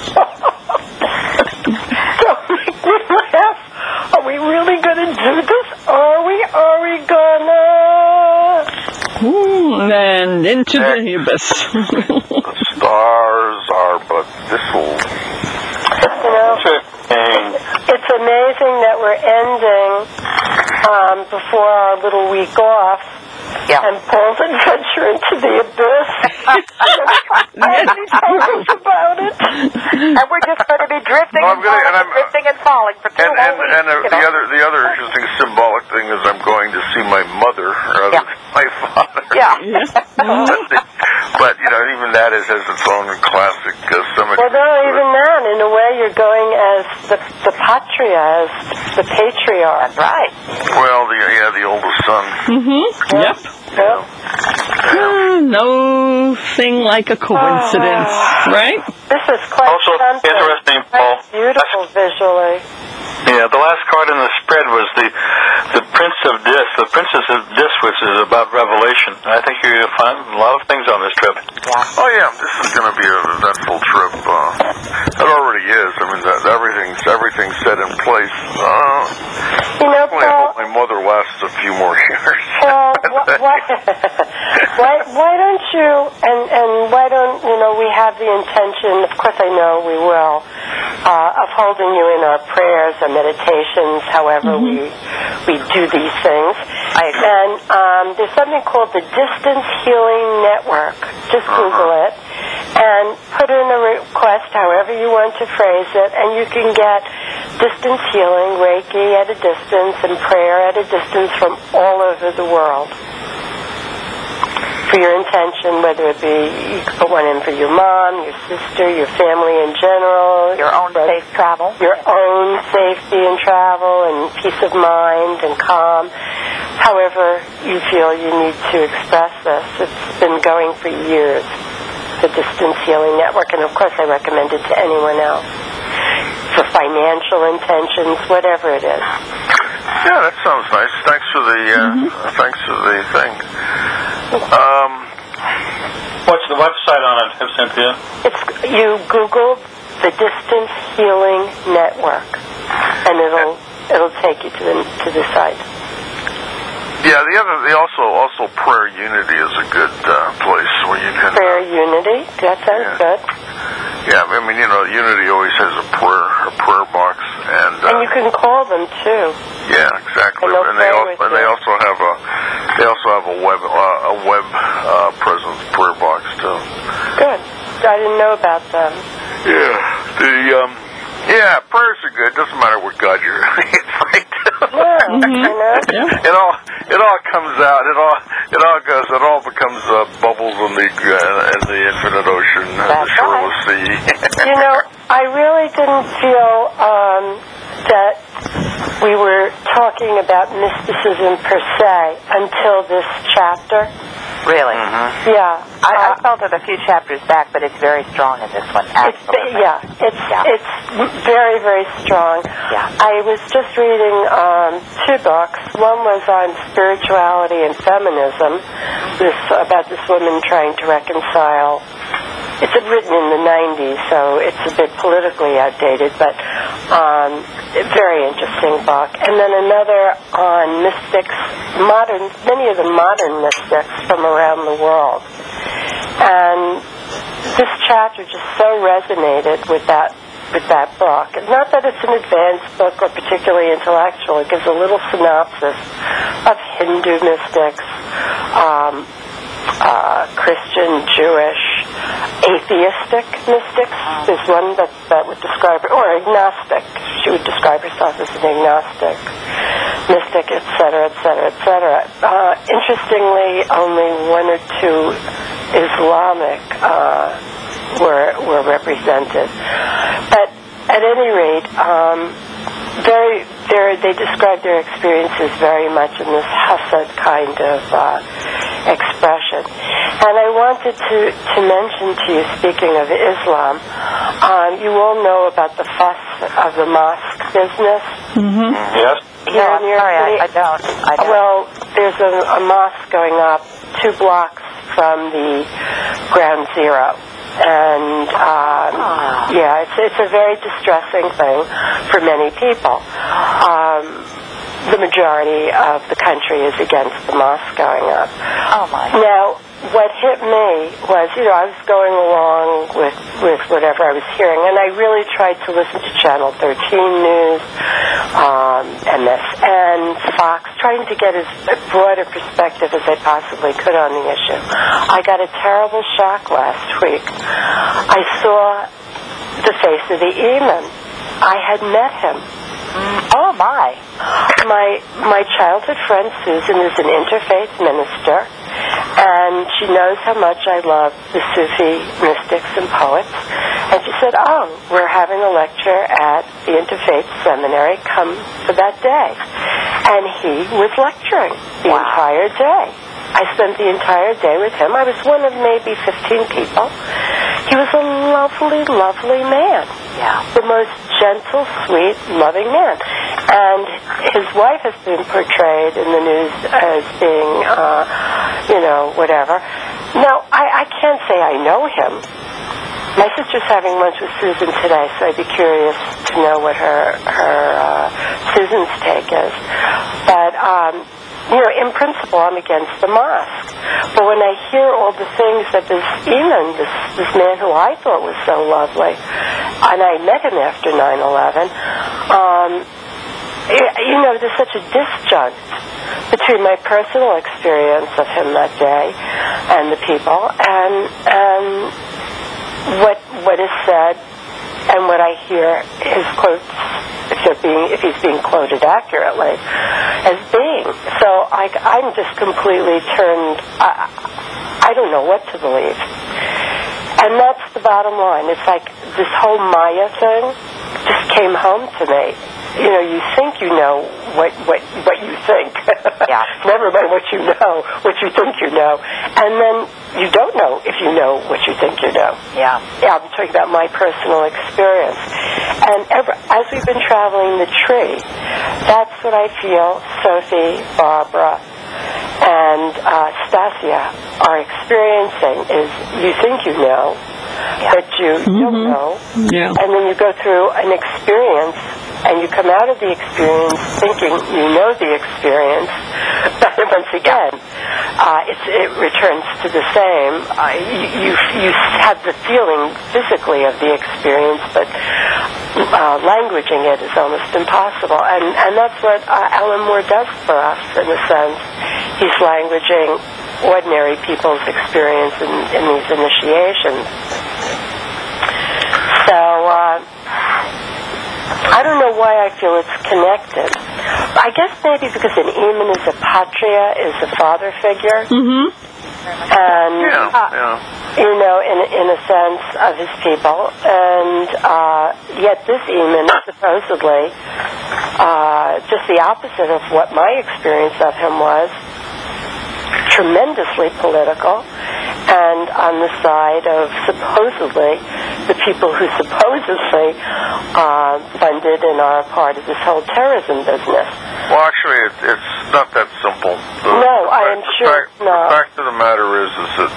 Don't make me laugh. Are we really going to do this? Are we gonna? And into the abyss. The stars are but thistles. You know, it's amazing that we're ending before our little week off. Yeah. And Paul's adventure into the abyss. And he told us about it. And we're just going to be drifting drifting and falling for 2 whole weeks. And the other interesting symbolic thing is I'm going to see my mother rather than my father. Yeah. But even that has its own classic cemetery. Well, no, even that, in a way, you're going as the patria, as the patriarch. Right. Well, the oldest son. Yep. No thing like a coincidence, right? This is quite Also something. interesting, Paul. Beautiful visually. Yeah, the last card in the spread was the Prince of Dis, the Princess of Dis, which is about Revelation. I think you're going to find a lot of things on this trip. Yeah. Oh yeah, this is going to be an eventful trip. It already is. I mean, everything's set in place. Paul, I hope my mother lasts a few more years. Paul, why don't you, and why don't, we have the intention, of course I know we will, of holding you in our prayers and meditations, however we do these things. And there's something called the Distance Healing Network. Just Google it and put in a request, however you want to phrase it, and you can get distance healing, Reiki at a distance, and prayer at a distance from all over the world. For your intention, whether it be you can put one in for your mom, your sister, your family in general, Your own safe travel. your own safety and travel and peace of mind and calm. However you feel you need to express this. It's been going for years, the Distance Healing Network, and of course I recommend it to anyone else for financial intentions, whatever it is. Yeah, that sounds nice. Thanks for the thing. What's the website on it, Cynthia? You Google the Distance Healing Network, and it'll take you to the site. Yeah, the also Prayer Unity is a good place where you can. Prayer Unity, that sounds good. Yeah, I mean, Unity always has a prayer box, and you can call them too. Yeah, exactly. And they also have a web presence prayer box too. Good. I didn't know about them. Yeah, prayers are good. Doesn't matter what God you're praying to. Yeah, It all comes out. It all becomes bubbles in the infinite ocean, the shoreless sea. I really didn't feel that we were talking about mysticism per se until this chapter. Really? Yeah. I felt it a few chapters back, but it's very strong in this one. Absolutely. It's very, very strong. Yeah. I was just reading 2 books. One was on spirituality and feminism, about this woman trying to reconcile. It's written in the 90s, so it's a bit politically outdated, but very interesting book. And then another on mystics, many of the modern mystics from around the world. And this chapter just so resonated with that book. Not that it's an advanced book or particularly intellectual. It gives a little synopsis of Hindu mystics, Christian, Jewish, atheistic mystics. There's one that would describe her, or agnostic. She would describe herself as an agnostic. mystic, etc., etc., etc. Interestingly, only one or two Islamic were represented. But at any rate, they describe their experiences very much in this Hasad kind of expression. And I wanted to mention to you, speaking of Islam, you all know about the fuss of the mosque business. Mm-hmm. Yes. Here in New York City. I don't. Well, there's a mosque going up 2 blocks from the Ground Zero. And, it's a very distressing thing for many people. The majority of the country is against the mosque going up. Oh, my. Now, what hit me was, I was going along with whatever I was hearing, and I really tried to listen to Channel 13 News, MSN, Fox, trying to get as broad a perspective as I possibly could on the issue. I got a terrible shock last week. I saw the face of the imam. I had met him. Oh, my. My childhood friend Susan is an interfaith minister, and she knows how much I love the Sufi mystics and poets. And she said, we're having a lecture at the Interfaith Seminary. Come for that day. And he was lecturing the entire day. I spent the entire day with him. I was one of maybe 15 people. He was a lovely, lovely man. Yeah. The most gentle, sweet, loving man. And his wife has been portrayed in the news as being, whatever. Now, I can't say I know him. My sister's having lunch with Susan today, so I'd be curious to know what her Susan's take is. But, in principle, I'm against the mosque. But when I hear all the things that this imam, this man who I thought was so lovely, and I met him after 9/11, there's such a disjunct between my personal experience of him that day and the people, and what is said and what I hear his quotes, if he's being quoted accurately, as being. So I'm just completely turned. I don't know what to believe. And that's the bottom line. It's like this whole Maya thing just came home to me. You think you know what you think. Yeah. Never mind what you know, what you think you know. And then you don't know if you know what you think you know. Yeah. Yeah, I'm talking about my personal experience. And as we've been traveling the tree, that's what I feel Sophie, Barbara, and Stasia are experiencing is you think you know, but you don't know. Yeah. And then you go through an experience, and you come out of the experience thinking you know the experience, but once again, it returns to the same. You have the feeling physically of the experience, but languaging it is almost impossible. And that's what Alan Moore does for us, in a sense. He's languaging ordinary people's experience in these initiations. So, I don't know why I feel it's connected. I guess maybe because an imam is a patria, is a father figure. Mm-hmm. And, in a sense of his people. And yet this imam is supposedly just the opposite of what my experience of him was. Tremendously political, and on the side of supposedly the people who supposedly funded and are part of this whole terrorism business. Well, actually, it's not that simple. I am sure. The fact of the matter is that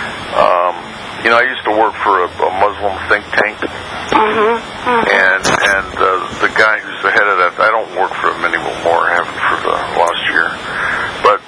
I used to work for a Muslim think tank, and the guy who's the head of that, I don't work for him anymore. I haven't for the last year, but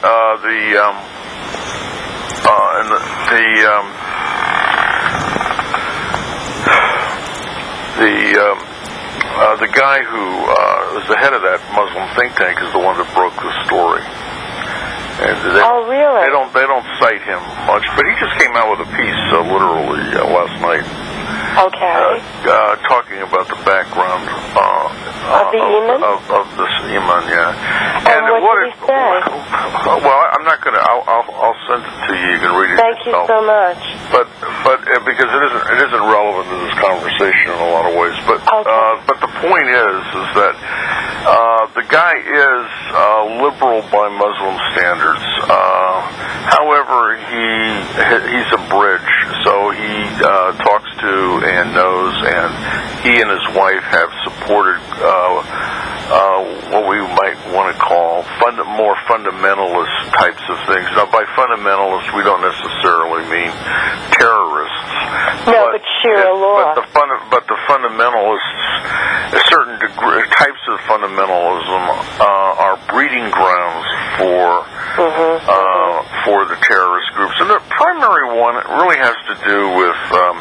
the guy who was the head of that Muslim think tank is the one that broke the story. And really? They don't cite him much, but he just came out with a piece literally last night. Okay. Talking about the background of the imam? Of this imam, yeah. he say? Well, I'm not going to. I'll send it to you. You can read it. Thank you so much. But because it isn't relevant to this conversation in a lot of ways. But the point is that the guy is liberal by Muslim standards. However, he's a bridge, so he talks to and knows, and he and his wife have supported what we might want to call more fundamentalist types of things. Now, by fundamentalist, we don't necessarily mean terrorists. No, but Sharia law. But the fundamentalists, certain types of fundamentalism are breeding grounds for the terrorist groups, and the primary one really has to do with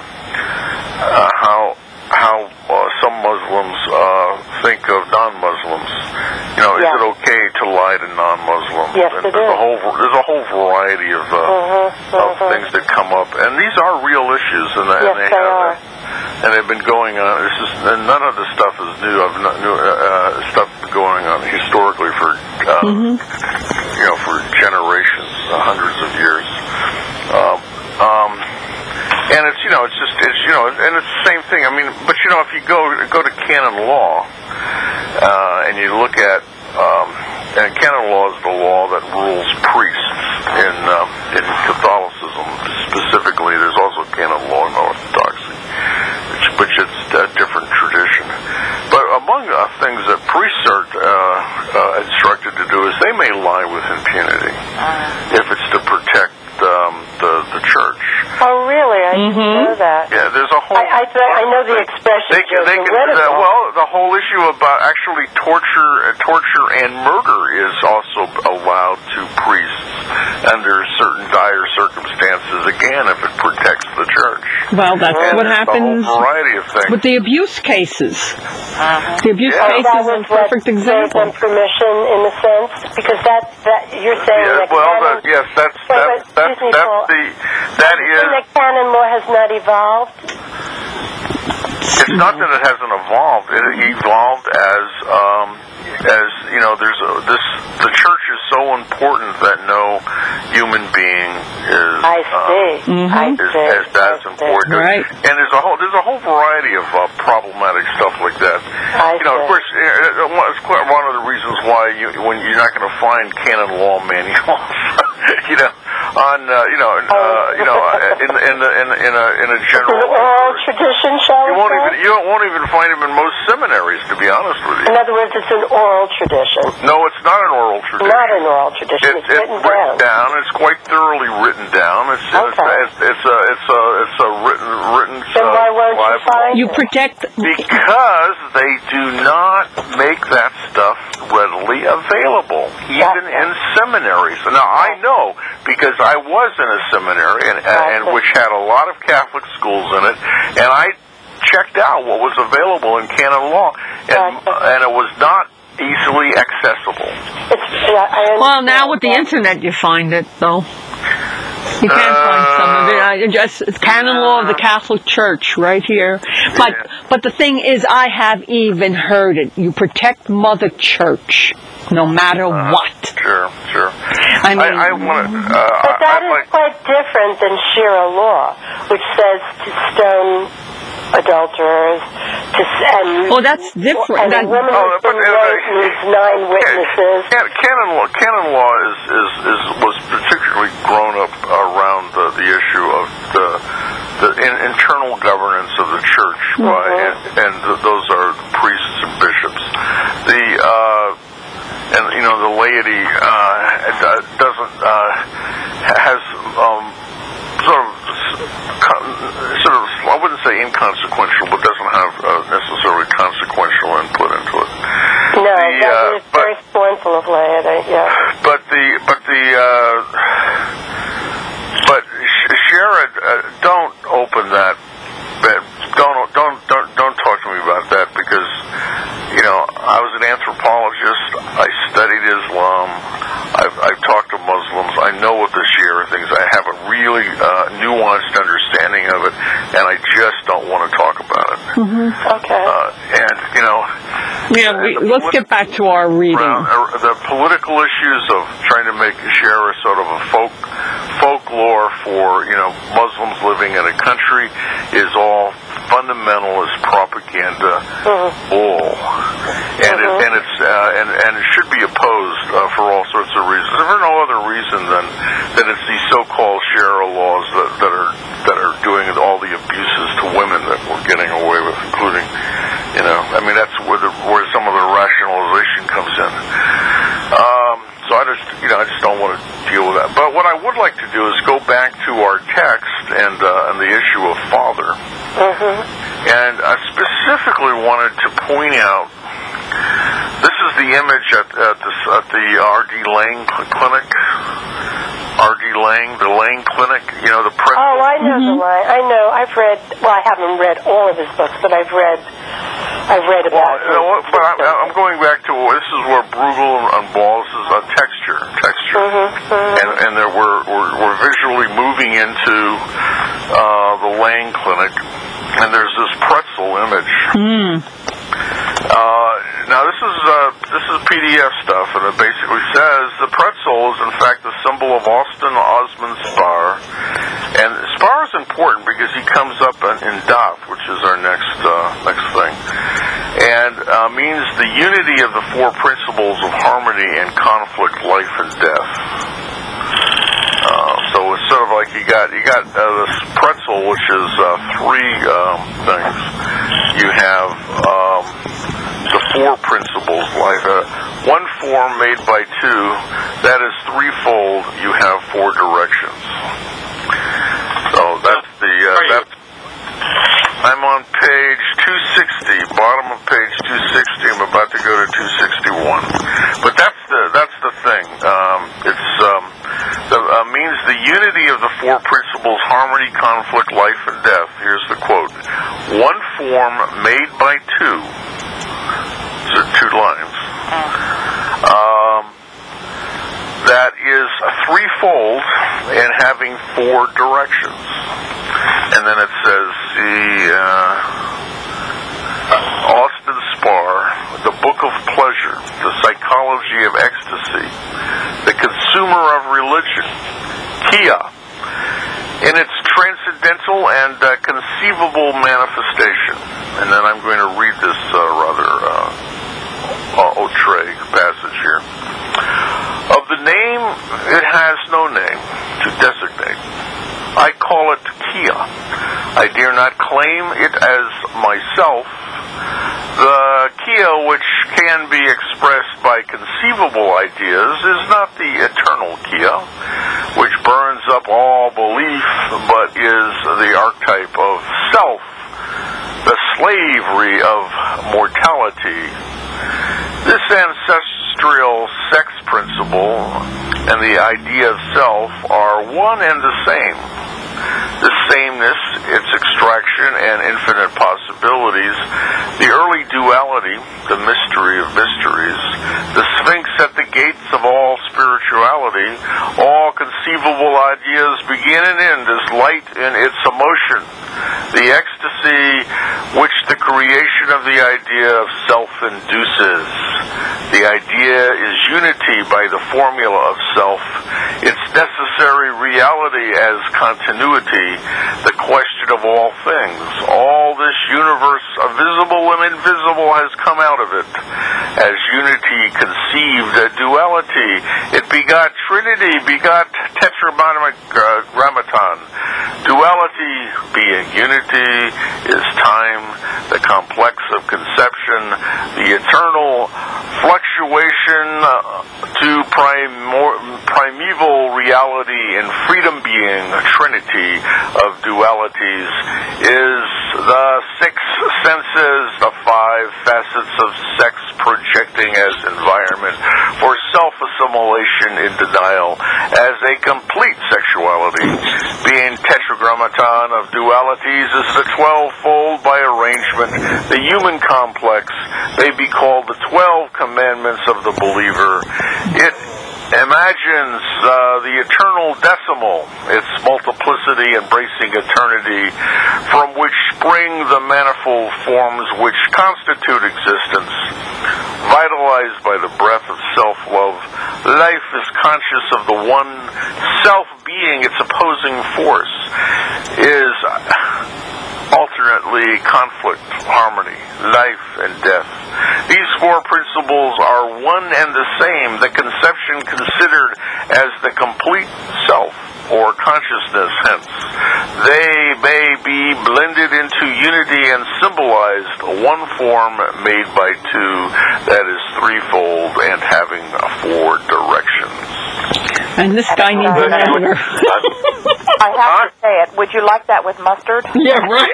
how some Muslims think of non-Muslims. You know, is it okay to lie to non-Muslims? Yes, it is. There's a whole variety of things that come up, and these are real issues, and they are. And they've been going on. And none of the stuff is new. Stuff going on historically for for generations, hundreds of years. And it's and it's the same thing. I mean, but if you go to canon law, and you look at and canon law is the law that rules priests in Catholicism specifically. There's also canon law in Orthodoxy, which it's a different tradition. But among the things that priests are instructed to do is they may lie with impunity if it's to protect the church. Oh, really? I didn't know that. Yeah, there's a whole... I know the expression. The whole issue about actually torture and murder is also allowed to priests under certain dire circumstances, again, if it protects the church. Well, that's what happens a whole variety of things. with the abuse cases. The abuse cases are a perfect example. Gave them permission, in a sense, because that you're saying that canon... Yes, that is... The canon law has not evolved? It's not that it hasn't evolved. It evolved as the church is so important that no human being is as important. Right. And there's a whole variety of problematic stuff like that. Of course, it's one of the reasons why when you're not going to find canon law manuals, in a general oral tradition, shall we say? You won't even find them in most seminaries, to be honest with you. In other words, it's an oral tradition. No, it's not an oral tradition. Not an oral tradition. It's written down. It's quite thoroughly written down. It's a written. Then why won't you find you it? protect Because they do not make that stuff readily available, even in seminaries. Now I know because I was in a seminary and which had a lot of Catholic schools in it, and I checked out what was available in canon law, and it was not easily accessible. Well, now with the internet, you find it though. You can find some of it. It's canon law of the Catholic Church right here. But the thing is, I have even heard it. You protect Mother Church, no matter what. Sure. I mean, I want to. But that is quite different than Sharia law, which says to stone adulterers, Well, that's different. And a woman who's been raped needs 9 witnesses. Canon law was particularly grown up around the issue of the internal governance of the church, and those are priests and bishops. The laity has sort of I wouldn't say inconsequential, but doesn't have necessarily consequential input into it. No, that is very scornful of laity. Yeah. But Sharon, don't open that. Don't talk to me about that because I was an anthropologist. I studied Islam. I've talked to Muslims. I know what the Shia thinks. I have a really nuanced understanding of it, and I just don't want to talk about it. Okay. Yeah, let's get back to our reading. The political issues of trying to share a sort of a folklore for Muslims living in a country is all fundamentalist propaganda bull, and it should be opposed for all sorts of reasons. For no other reason than that it's these so-called Sharia laws that are doing all the abuses to women that we're getting away with, including, that's where some of the rationalization comes in. So I just don't want to deal with that. But what I would like to do is go back to our text and the issue of father. And I specifically wanted to point out, this is the image at the R.D. Laing Clinic. R.D. Laing, the Laing Clinic, the press. Oh, I know the Laing. I know. I've read. Well, I haven't read all of his books, but I've read about. Well, but I'm going back to this is where Bruegel and Ball is a texture, and there we're visually moving into the Laing Clinic, and there's this pretzel image. Now this is PDF stuff, and it basically says the pretzel is in fact the symbol of Austin Osman Spar, and Spar is important because he comes up in Daf, which is our next thing, and means the unity of the four principles of harmony and conflict, life and death. So it's sort of like you got this pretzel, which is three things. You have the four principles, like one form made by two, that is threefold. You have four directions. So that's I'm on page 260, bottom of page 260. I'm about to go to 261. But that's the thing. Means the unity of the four principles: harmony, conflict, life, and death. Here's the quote: one form made by two. So 2 lines. That is threefold and having 4 directions. And then it says Austin Spar, the Book of Pleasure, the Psychology of Ecstasy, the Consumer of Religion, Kia, in its transcendental and conceivable manifestation. And then I'm going to read this rather outre passage here. Of the name, it has no name to designate. I call it Kia. I dare not claim it as myself. The Kia which can be expressed by conceivable ideas is not the eternal Kia, which burns up all belief, but is the archetype of self, the slavery of mortality. This ancestral sex principle and the idea of self are one and the same. The sameness, its extraction, and infinite possibilities, the early duality, the mystery of mysteries, the Sphinx at the gates of all spirituality, all conceivable ideas begin and end as light in its emotion, the ecstasy which the creation of the idea of self induces. The idea is unity by the formula of self, its necessary reality as continuity, the question of all things. All this universe of visible and invisible has come out of it. As unity conceived a duality, it begot Trinity, begot Tetragrammaton. Duality being unity is time, the complex of conception, the eternal fluctuation to primeval reality and freedom being, Trinity of dualities, is the 6 senses, the 5 facets of sex projecting as environment for self-assimilation in denial as a complete sexuality. Being tetragrammaton of dualities is the 12-fold by arrangement, the human complex, may be called the 12 commandments of the believer. It imagines the eternal decimal, its multiplicity embracing eternity, from which spring the manifold forms which constitute existence. Vitalized by the breath of self-love, life is conscious of the one self being its opposing force, is alternately conflict, harmony, life, and death. These four principles are one and the same, the conception considered as the complete self, or consciousness, hence. They may be blended into unity and symbolized one form made by two, that is threefold and having four directions. And this guy needs an editor. I have to say it. Would you like that with mustard? Yeah, right.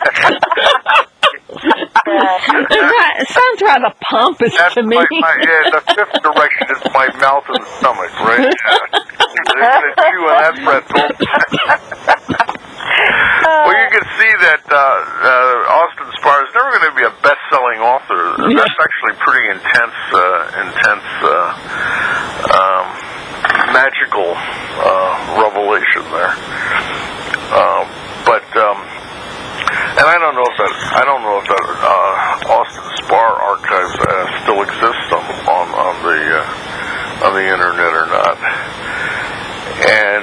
It sounds rather pompous to me. The fifth direction is my mouth and stomach, right? They're going to chew on that pretzel. Well, you can see that Austin Spar is never going to be a best-selling author. That's actually pretty intense, magical revelation there. And I don't know if that Austin Spar archives still exists on the internet or not. And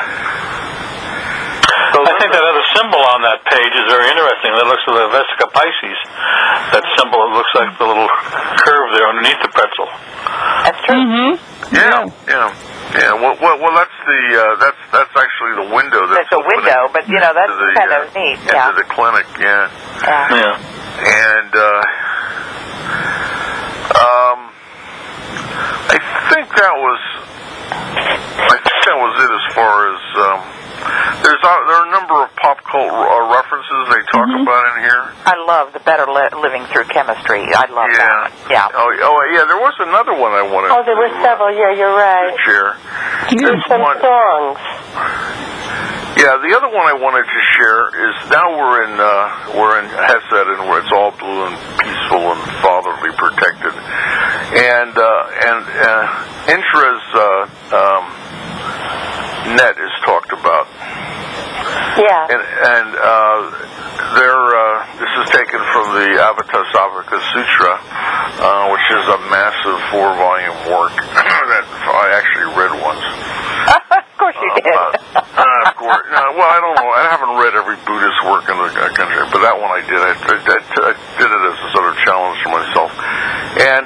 I think that other symbol on that page is very interesting. That looks like the Vesica Pisces. That symbol, it looks like the little curve there underneath the pretzel. That's true. Mm-hmm. Yeah. Well, that's actually the window. It's a window, but that's kind of neat. Into the clinic, yeah. And I think that was it as far as there are a number of pop cult references they talk about in here. I love the Better Living Through Chemistry. I love that. Yeah. Oh, yeah. There was another one I wanted. Oh, there were several. Yeah, you're right. To share. There's some songs. Yeah, the other one I wanted to share is now we're in Hesed, and where it's all blue and peaceful and fatherly protected, and Intra's net is talked about. Yeah. And this is taken from the Avatasavika Sutra, which is a massive 4-volume work that I actually read once. Of course you did. Of course. Well, I don't know. I haven't read every Buddhist work in the country, but that one I did. I did it as a sort of challenge for myself. And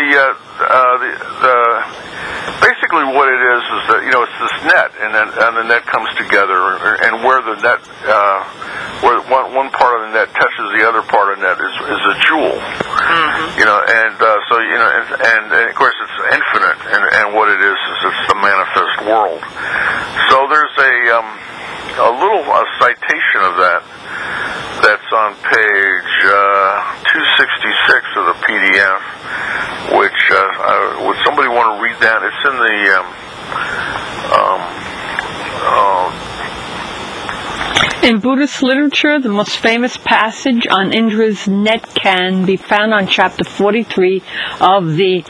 basically what it is that it's this net, and the net comes together, and where the net, where one part of the net touches the other part of the net is a jewel. Mm-hmm. And of course it's infinite, and what it is it's the manifest world. So there's a little citation of that's on page 266 of the PDF, which would somebody want to read that? It's in the in Buddhist literature, the most famous passage on Indra's net can be found on chapter 43 of the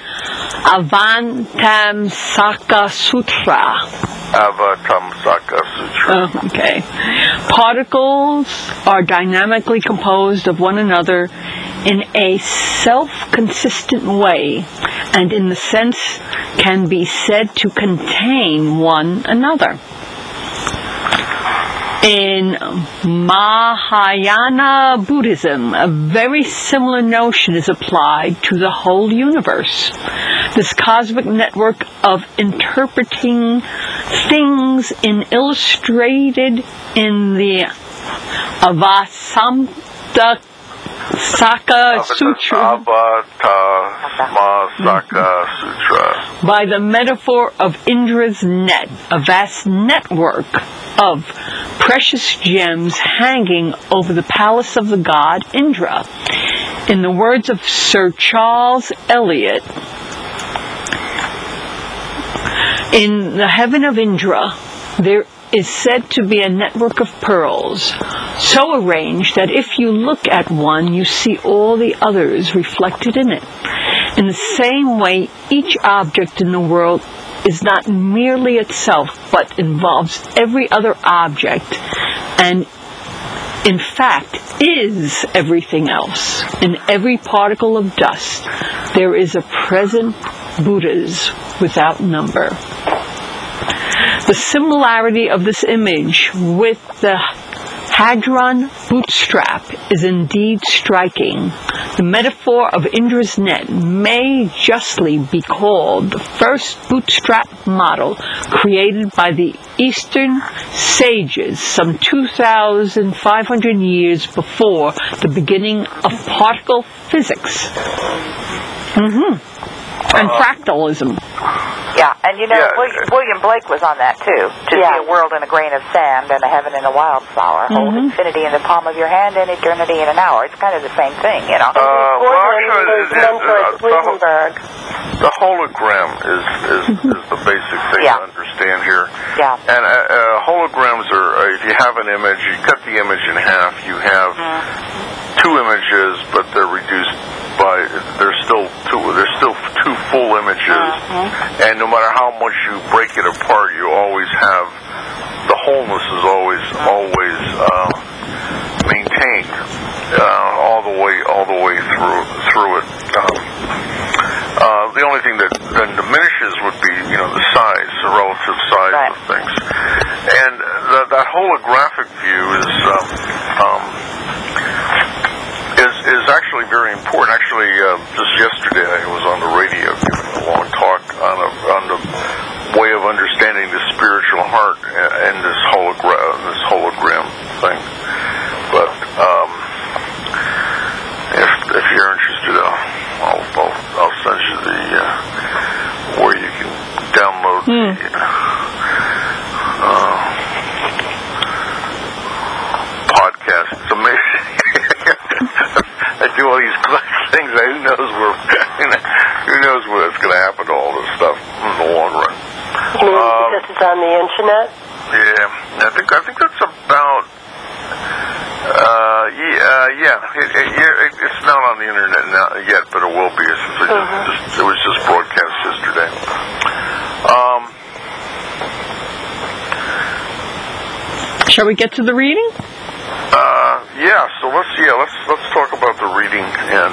Avatamsaka Sutra. Avatamsaka Sutra. Okay. Particles are dynamically composed of one another in a self-consistent way, and in the sense can be said to contain one another. In Mahayana Buddhism, a very similar notion is applied to the whole universe. This cosmic network of interpreting things illustrated in the Avatamsaka Sutra by the metaphor of Indra's net, a vast network of precious gems hanging over the palace of the god Indra. In the words of Sir Charles Eliot, in the heaven of Indra, there is said to be a network of pearls, so arranged that if you look at one, you see all the others reflected in it. In the same way, each object in the world is not merely itself, but involves every other object, and in fact is everything else. In every particle of dust, there is a present Buddhas without number. The similarity of this image with the Hadron bootstrap is indeed striking. The metaphor of Indra's net may justly be called the first bootstrap model created by the Eastern sages some 2,500 years before the beginning of particle physics. And fractalism. Yeah, and William Blake was on that too. To see a world in a grain of sand and a heaven in a wildflower. Hold infinity in the palm of your hand and eternity in an hour. It's kind of the same thing, you know. The hologram is the basic thing to understand here. Yeah. And holograms are, if you have an image, you cut the image in half, you have two images, but they're reduced by, there's still two full images, and no matter how much you break it apart, you always have, the wholeness is always maintained all the way through it. The only thing that then diminishes would be, the size, the relative size of things, and that holographic view is actually very important. Actually, just yesterday I was on the radio giving a long talk on the way of understanding the spiritual heart and this hologram thing. But if you're interested, I'll send you the where you can download the podcast. It's amazing. I do all these things. Who knows what's going to happen to all this stuff in the long run? You mean because it's on the internet? Yeah, I think that's about. It's not on the internet yet, but it will be. It was just broadcast yesterday. Shall we get to the reading? So let's talk about the reading and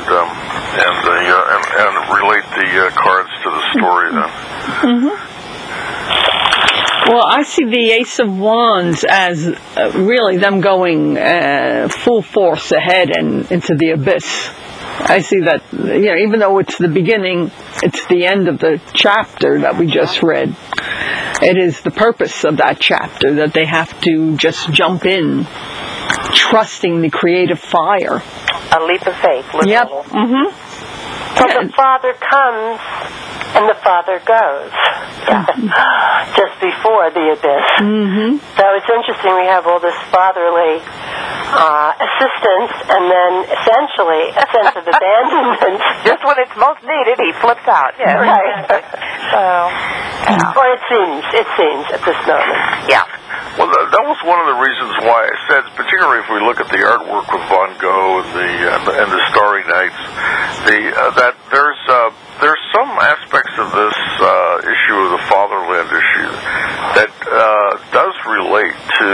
relate the cards to the story then. Well, I see the Ace of Wands as really them going full force ahead and into the abyss. I see that, even though it's the beginning, it's the end of the chapter that we just read. It is the purpose of that chapter that they have to just jump in, trusting the creative fire. A leap of faith. Yep. So the Father comes and the Father goes just before the abyss. So it's interesting, we have all this fatherly assistance and then essentially a sense of abandonment. Just when it's most needed, he flips out. Yeah. Right. Or it seems at this moment. Yeah. Well, that was one of the reasons why I said, particularly if we look at the artwork with Van Gogh and the Starry Nights, that there's some aspects of this issue of the fatherland issue that does relate to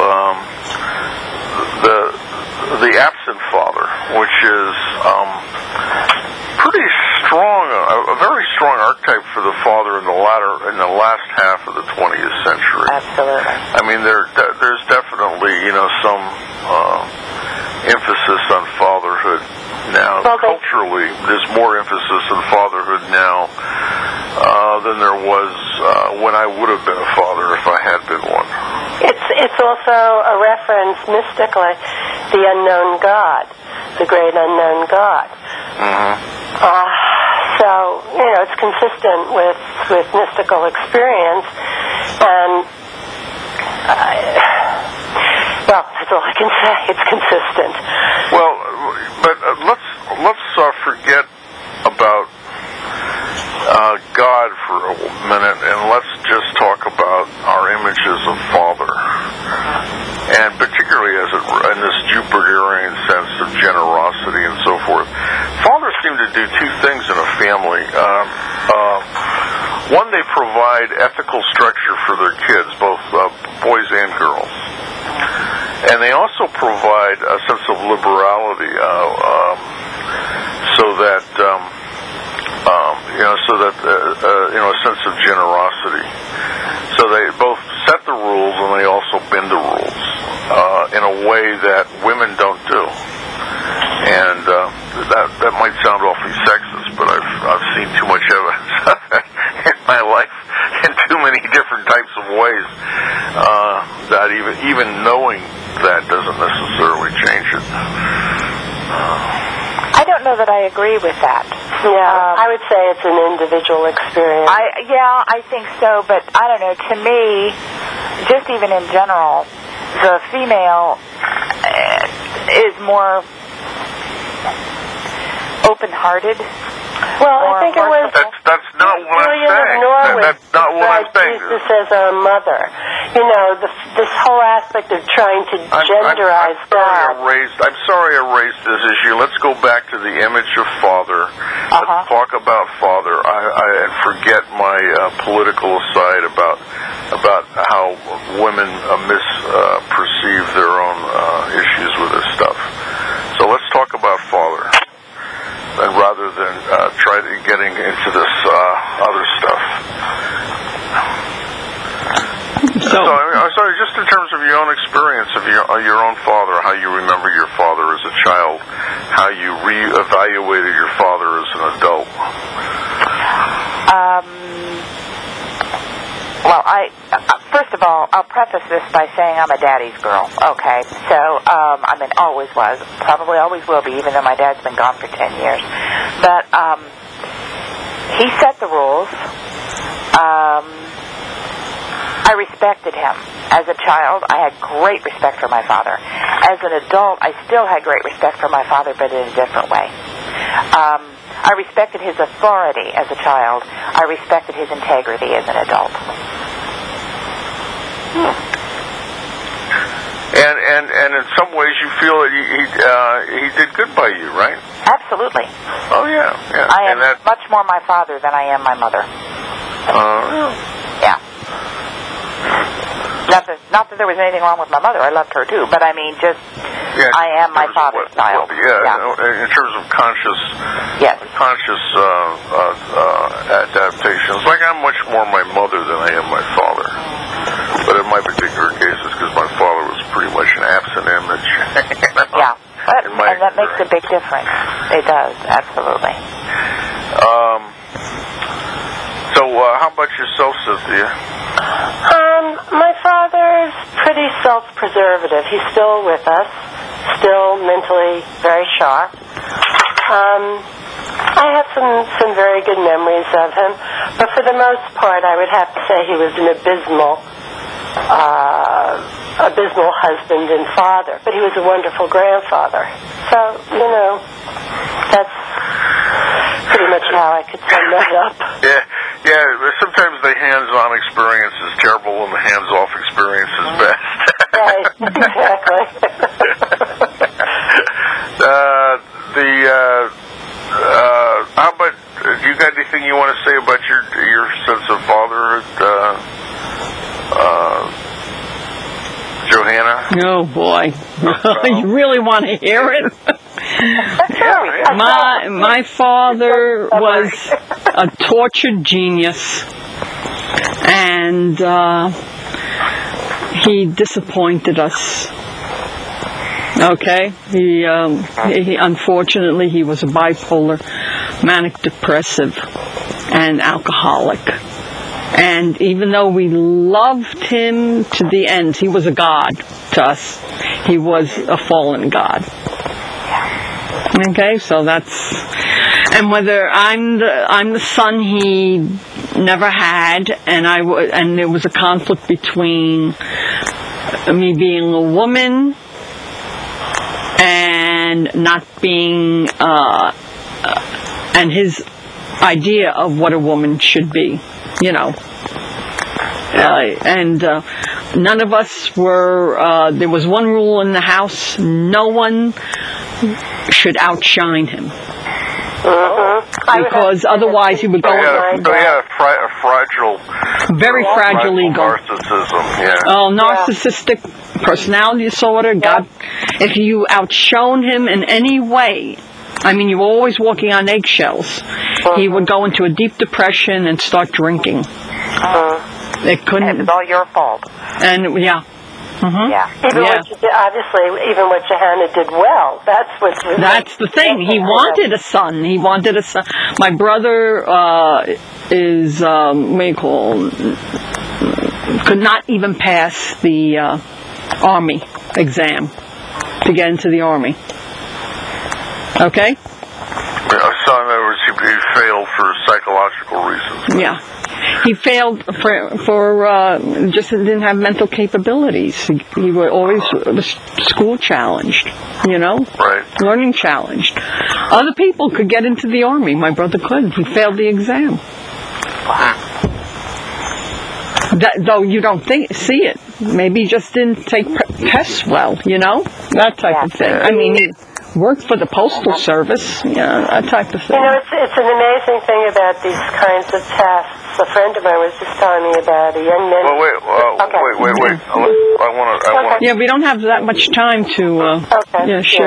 the absent father, which is pretty strong, a very strong archetype for the father in the last half of the 20th century. Absolutely. I mean, there's definitely some emphasis on fatherhood now. Culturally, there's more emphasis on fatherhood now than there was when I would have been a father if I had been one. It's also a reference mystically, the unknown God, the great unknown God. So it's consistent with mystical experience, and that's all I can say. It's consistent. Well, but let's forget about God for a minute, and let's just talk about our images of Father, and particularly in this Jupiterian sense of generosity and so forth. Fathers seem to do two things in a family. one, they provide ethical structure for their kids, both boys and girls. And they also provide a sense of liberality, so that a sense of generosity. So they both set the rules and they also bend the rules in a way that women don't do. And that might sound awfully sexist, but I've seen too much evidence of it in my life in too many different types of ways that even knowing that doesn't necessarily change it. I don't know that I agree with that. Yeah, I would say it's an individual experience. I think so, but I don't know. To me, just even in general, the female is more open-hearted. Well, I think it was... That's not what I'm saying. That's not what I'm saying. Jesus as our mother. You know, this whole aspect of trying to genderize God. I'm sorry I raised this issue. Let's go back to the image of Father. Let's talk about Father. I forget my political aside about how women misperceive their own issues with this stuff. So let's talk about Father. And rather than try to getting into this other stuff. So I'm sorry, just in terms of your own experience of your own father, how you remember your father as a child, how you reevaluated your father as an adult. Well, first of all, I'll preface this by saying I'm a daddy's girl, okay? So, I mean, always was. Probably always will be, even though my dad's been gone for 10 years. But, he set the rules. I respected him. As a child, I had great respect for my father. As an adult, I still had great respect for my father, but in a different way. I respected his authority as a child. I respected his integrity as an adult. And in some ways you feel that he did good by you, right? Absolutely. Oh yeah. I am much more my father than I am my mother. Yeah. Not that there was anything wrong with my mother. I loved her too, but I mean, just I am my father's child. In terms of conscious adaptations. Like I'm much more my mother than I am my father. But in my particular case, it's because my father was pretty much an absent image. Yeah, and that makes a big difference. It does, absolutely. So, how about yourself, Cynthia? My father's pretty self-preservative. He's still with us, still mentally very sharp. I have some very good memories of him, but for the most part, I would have to say he was an abysmal husband and father, but he was a wonderful grandfather. So, you know, that's pretty much how I could sum that up. Yeah, sometimes the hands-on experience is terrible and the hands-off experience is best. Right, exactly. How about, do you got anything you want to say about your sense of fatherhood, Johanna? Oh boy, you really want to hear it? My father was a tortured genius, and he disappointed us. Okay, he unfortunately he was a bipolar, manic depressive, and alcoholic. And even though we loved him to the end, he was a god to us. He was a fallen god. Okay, so that's, and whether I'm the son he never had, and there was a conflict between me being a woman and not being, and his idea of what a woman should be, you know. And none of us were, there was one rule in the house: no one should outshine him. Because otherwise he would go. So he had a fragile, very fragile ego. Narcissism. Yeah. Oh, narcissistic personality disorder. God, if you outshone him in any way, I mean, you were always walking on eggshells. He would go into a deep depression and start drinking. It couldn't. And it was all your fault. And yeah. Even what you did, obviously, even what Johanna did well. That's the thing. He wanted a son. He wanted a son. My brother is could not even pass the Army exam to get into the Army. Okay? So in other words, he failed for psychological reasons. Yeah. He failed for just didn't have mental capabilities. He was always school challenged, Right. Learning challenged. Other people could get into the Army. My brother couldn't. He failed the exam. Though you don't see it. Maybe he just didn't take tests well, that type of thing. I mean, he worked for the Postal Service, that type of thing. It's an amazing thing about these kinds of tests. A friend of mine was just telling me about a young man. Well, wait. I want to. Yeah, we don't have that much time to. Share.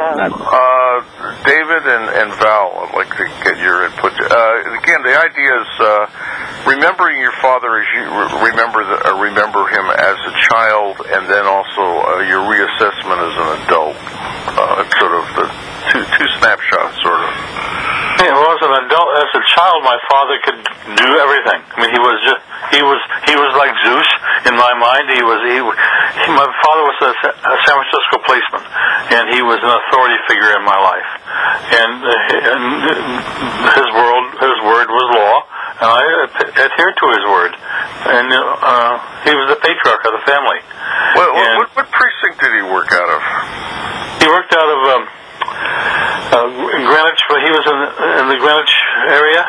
David and Val, I'd like to get your input. Again, the idea is remembering your father as you remember him as a child, and then also your reassessment as an adult. It's sort of the two snapshots, sort of. Yeah, well, as an adult, as a child, my father could do everything. I mean, he was like Zeus in my mind. My father was a San Francisco policeman, and he was an authority figure in my life. And his word was law, and I adhered to his word. And he was the patriarch of the family. What precinct did he work out of? He worked out of Greenwich, but he was in the Greenwich area.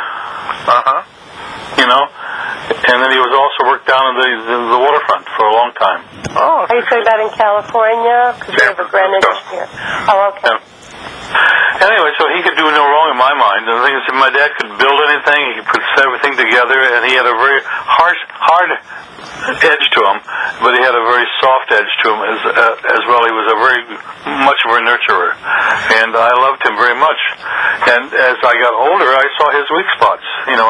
And then he was also worked down in the waterfront for a long time. Oh, are you talking about in California? Because we have a Greenwich here. Oh, okay. Anyway, so he could do no wrong in my mind. And the thing is, my dad could build anything. He could put everything together, and he had a very hard edge to him, but he had a very soft edge to him as well. He was much of a nurturer, and I loved him very much. And as I got older, I saw his weak spots. And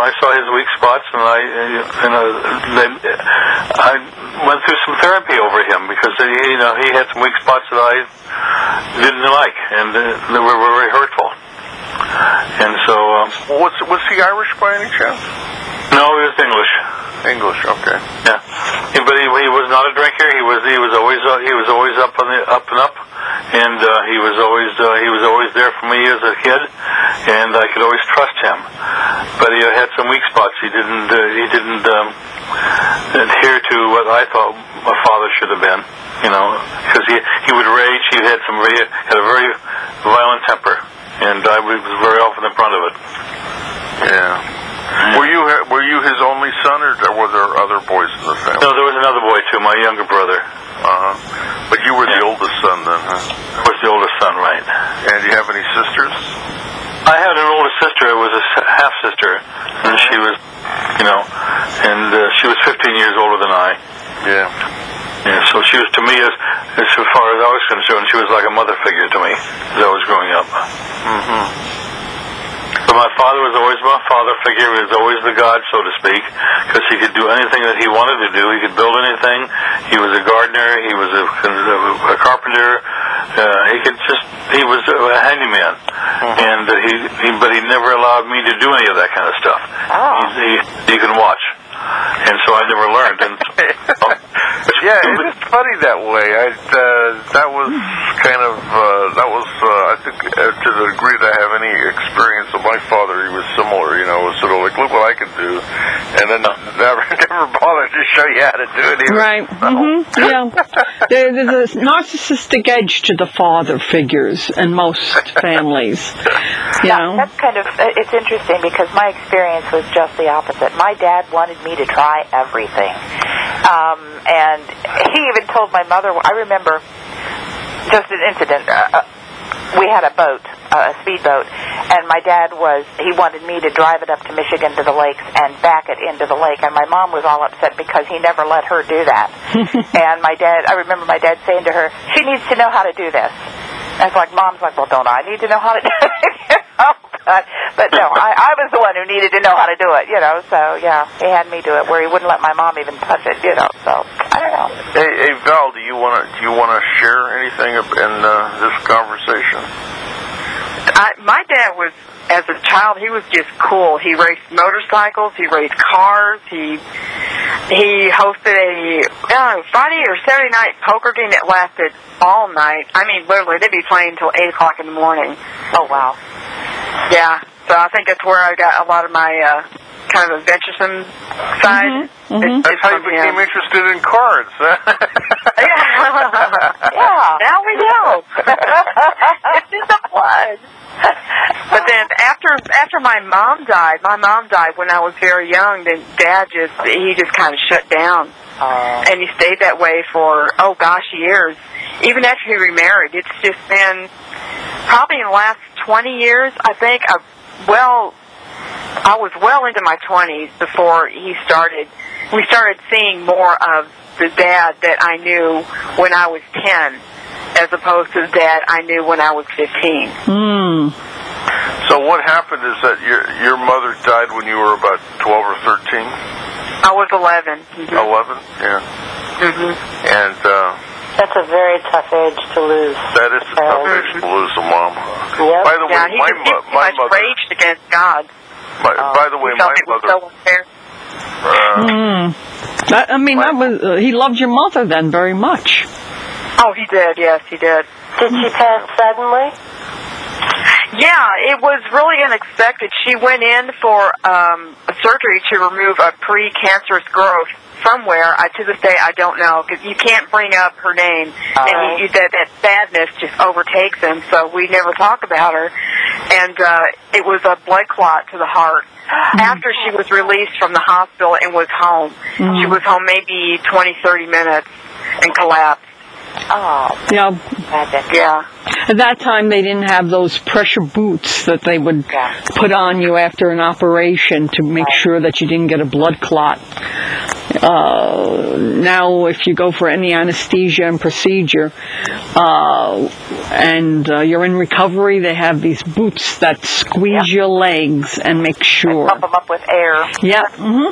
I went through some therapy over him because he had some weak spots that I didn't like, and they were very hurtful. And so, was he Irish by any chance? No, he was English. English, okay. Yeah, but he was not a drinker. He was always up and up, and he was always there for me as a kid, and I could always trust him. But he had some weak spots. He didn't adhere to what I thought a father should have been. Because he would rage. He had a very violent temper, and I was very often in front of it. Yeah. Were you his only son, or were there other boys in the family? No, there was another boy too, my younger brother. But you were the oldest son then, huh? I was the oldest son, right. And do you have any sisters? I had an older sister. It was a half sister, and she was, she was 15 years older than I. Yeah. Yeah, so she was, to me, as far as I was concerned, she was like a mother figure to me as I was growing up. But my father was always my father figure. He was always the God, so to speak, because he could do anything that he wanted to do. He could build anything. He was a gardener. He was a carpenter. He was a handyman, and but he never allowed me to do any of that kind of stuff. He can watch. And so I never learned. And it's funny that way. That was I think to the degree that I have any experience of my father, he was similar. It was sort of like, look what I can do, and then never bothered to show you how to do it. Right. Yeah. There's a narcissistic edge to the father figures in most families. That's kind of, it's interesting because my experience was just the opposite. My dad wanted me to try everything. And he even told my mother, I remember just an incident. we had a boat, a speedboat, and my dad he wanted me to drive it up to Michigan to the lakes and back it into the lake, and my mom was all upset because he never let her do that. And I remember my dad saying to her, she needs to know how to do this. And it's like, Mom's like, well, don't I need to know how to do it? But no, I was the one who needed to know how to do it, so yeah, he had me do it where he wouldn't let my mom even touch it, so I don't know. Hey Val, do you want to share anything in this conversation? My dad was, as a child, he was just cool. He raced motorcycles, he raced cars, he hosted a Friday or Saturday night poker game that lasted all night. I mean, literally, they'd be playing until 8 o'clock in the morning. Oh, wow. Yeah, so I think that's where I got a lot of my kind of adventuresome side. That's how you became interested in cards. Yeah, now we know. It's in the blood. But then after my mom died when I was very young, then Dad he just kind of shut down. And he stayed that way for, years. Even after he remarried, it's just been probably in the last 20 years, I think. I was well into my 20s before we started seeing more of the Dad that I knew when I was 10, as opposed to the Dad I knew when I was 15. So what happened is that your mother died when you were about 12 or 13? I was 11. 11? Yeah. And that's a very tough age to lose. That is a tough age to lose a mom. Yep. By the way, my mother raged against God. By the way, my mother. So unfair. He loved your mother then very much. Oh, he did. Yes, he did. Did she pass suddenly? Yeah, it was really unexpected. She went in for a surgery to remove a pre-cancerous growth somewhere. To this day, I don't know, because you can't bring up her name, and that sadness just overtakes him, so we never talk about her. And it was a blood clot to the heart. After she was released from the hospital and was home, she was home maybe 20, 30 minutes and collapsed. Oh. Yeah. Yeah. At that time, they didn't have those pressure boots that they would put on you after an operation to make sure that you didn't get a blood clot. Now, if you go for any anesthesia and procedure, and you're in recovery, they have these boots that squeeze your legs and make sure. Pump them up with air. Yeah.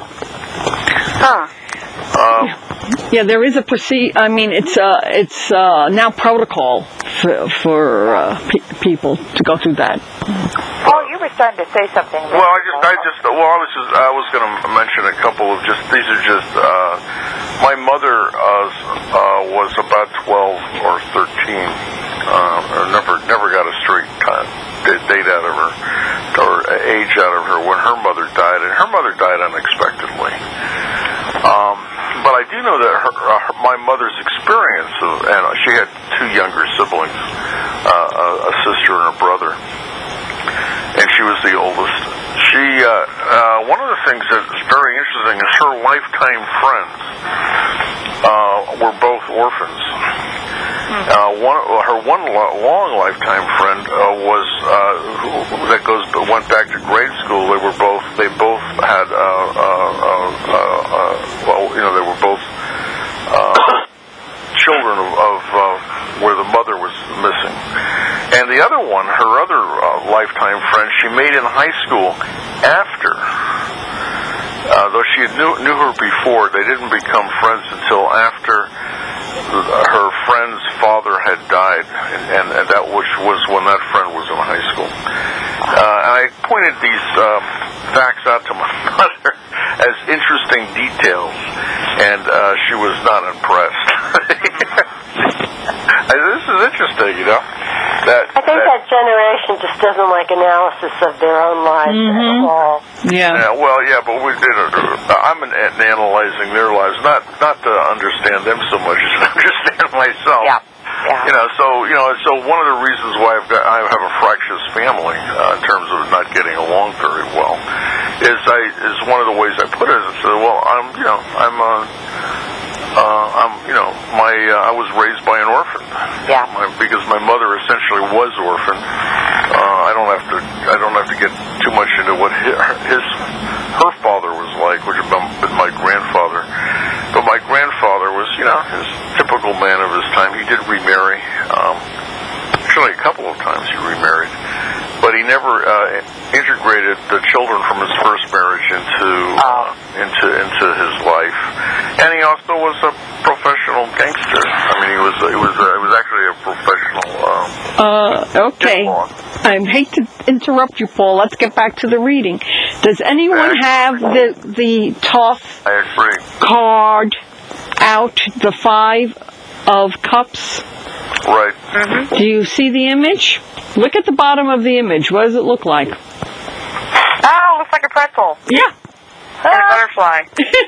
Yeah, there is a it's now protocol for people to go through that. Paul, you were starting to say something. Well, I was going to mention a couple of these are just, my mother was about 12 or 13, never got a straight date out of her, or age out of her when her mother died, and her mother died unexpectedly. But I do know that my mother's experience, and she had two younger siblings, a sister and a brother, and she was the oldest. One of the things that's very interesting is her lifetime friends were both orphans. Her one long lifetime friend went back to grade school. They both had they were both children of where the mother was missing. And the other one, her other lifetime friend, she made in high school after. Though she knew her before, they didn't become friends until after her friend's father had died, and that which was when that friend was in high school. And I pointed these facts out to my mother as interesting details, and she was not impressed. This is interesting, I think that generation just doesn't like analysis of their own lives at all. Yeah. But we did. I'm analyzing their lives, not to understand them so much as to understand myself. Yeah. So one of the reasons why I have a fractious family in terms of not getting along very well is one of the ways I put it. I said, well, I'm I was raised by an orphan. Yeah. Because my mother essentially was orphaned. I don't have to get too much into what her father was like, which would have been my grandfather. But my grandfather was, his typical man of his time. He did remarry. Actually, a couple of times he remarried. But he never integrated the children from his first marriage into his life, and he also was a professional gangster. I mean, he was actually a professional. Okay. I hate to interrupt you, Paul. Let's get back to the reading. Does anyone have the Thoth card out? The 5 of Cups. Right. Mm-hmm. Do you see the image? Look at the bottom of the image. What does it look like? Oh, looks like a pretzel. Yeah. And a butterfly.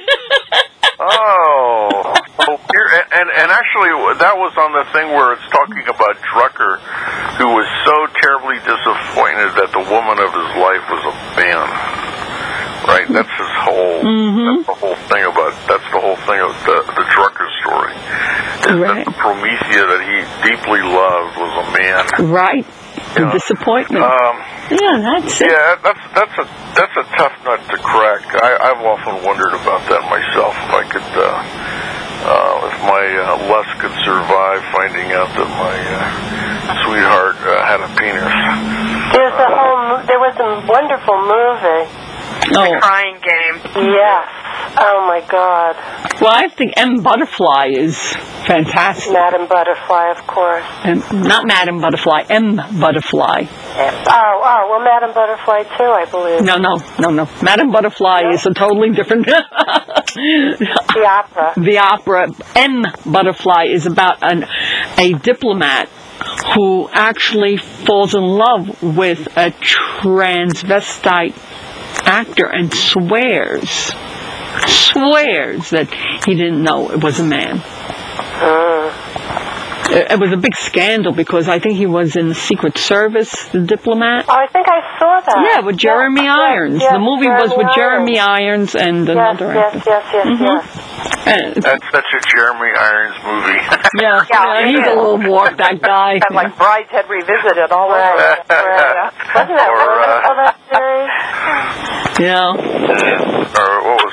Oh, and actually, that was on the thing where it's talking about Drucker, who was so terribly disappointed that the woman of his life was a man. Right, that's his whole. That's the whole thing about. That's the whole thing of the Drucker story. Is that the Promethea that he deeply loved was a man. Right. The disappointment. Yeah, that's it. Yeah, that's a tough nut to crack. I've often wondered about that myself. If I could, if my lust could survive finding out that my sweetheart had a penis. There was a wonderful movie. The Crying Game. Yes. Oh my God. Well, I think M. Butterfly is fantastic. Madam Butterfly, of course. Not Madam Butterfly, M. Butterfly. Oh, well, Madam Butterfly too, I believe. No. Madam Butterfly is a totally different. The opera. The opera. M. Butterfly is about a diplomat who actually falls in love with a transvestite actor and swears that he didn't know it was a man. It was a big scandal because I think he was in the Secret Service, the diplomat. Oh, I think I saw that. Yeah, with Jeremy Irons. Yes, the movie was with Jeremy Irons and another actor. Yes. That's such a Jeremy Irons movie. Yeah, he's a little warped, that guy. And like Brideshead Revisited all over. Wasn't that wonderful, that series? Yeah. Or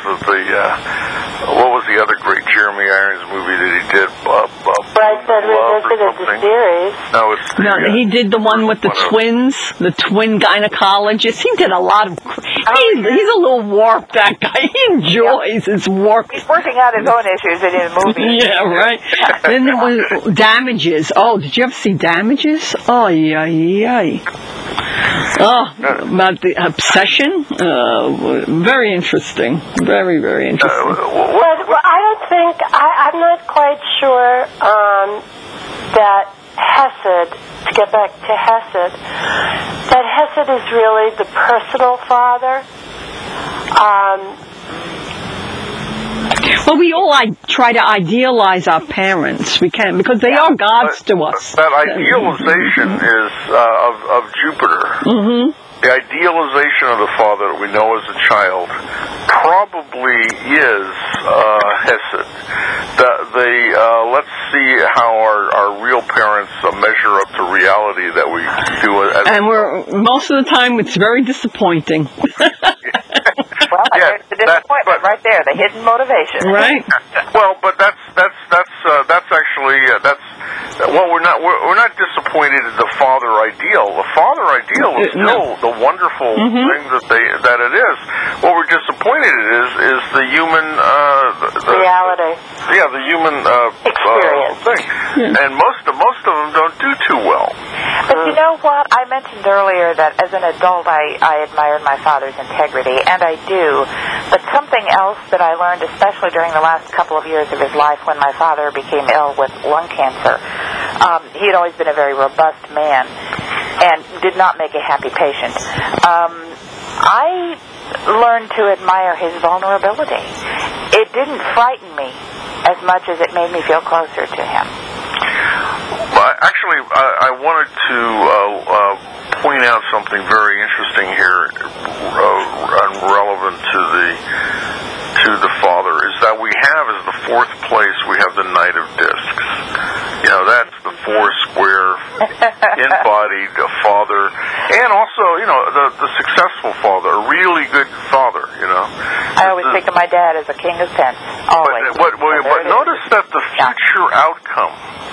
what was the other great Jeremy Irons movie that he did? Brideshead Revisited, the series. No, he did the one with the twins, the twin gynecologist. He did a lot of. He's a little warped, that guy. He enjoys his warped. He's working out his own issues in his movie. Yeah, right. Then there was Damages. Oh, did you ever see Damages? Oh, yeah. Oh, about the obsession. Very interesting. Very, very interesting. Well, I don't think, I'm not quite sure that Hesed, to get back to Hesed, that Hesed is really the personal father. Well, we all try to idealize our parents. We can, because they are gods to us. That idealization is of Jupiter. Mm-hmm. The idealization of the father that we know as a child probably is Hesed. Let's see how our real parents measure up to reality that we do. And most of the time, it's very disappointing. Well, there's the disappointment right there, the hidden motivation. Right. Well, but that's actually we're not disappointed in the father ideal. The father ideal is still the wonderful thing that it is. What we're disappointed in is the human reality. Yeah, the human experience thing. Yeah. And most of them don't do too well. But you know what? I mentioned earlier that as an adult I admired my father's integrity, and I do. But something else that I learned, especially during the last couple of years of his life when my father became ill with lung cancer, he had always been a very robust man and did not make a happy patient. I learned to admire his vulnerability. It didn't frighten me as much as it made me feel closer to him. Well, actually, I wanted to point out something very interesting here and relevant to the father, is that we have as the fourth place, we have the Knight of Discs. embodied a father, and also, the successful father, a really good father, I always think of my dad as a king of tents. Always. But notice that the future outcome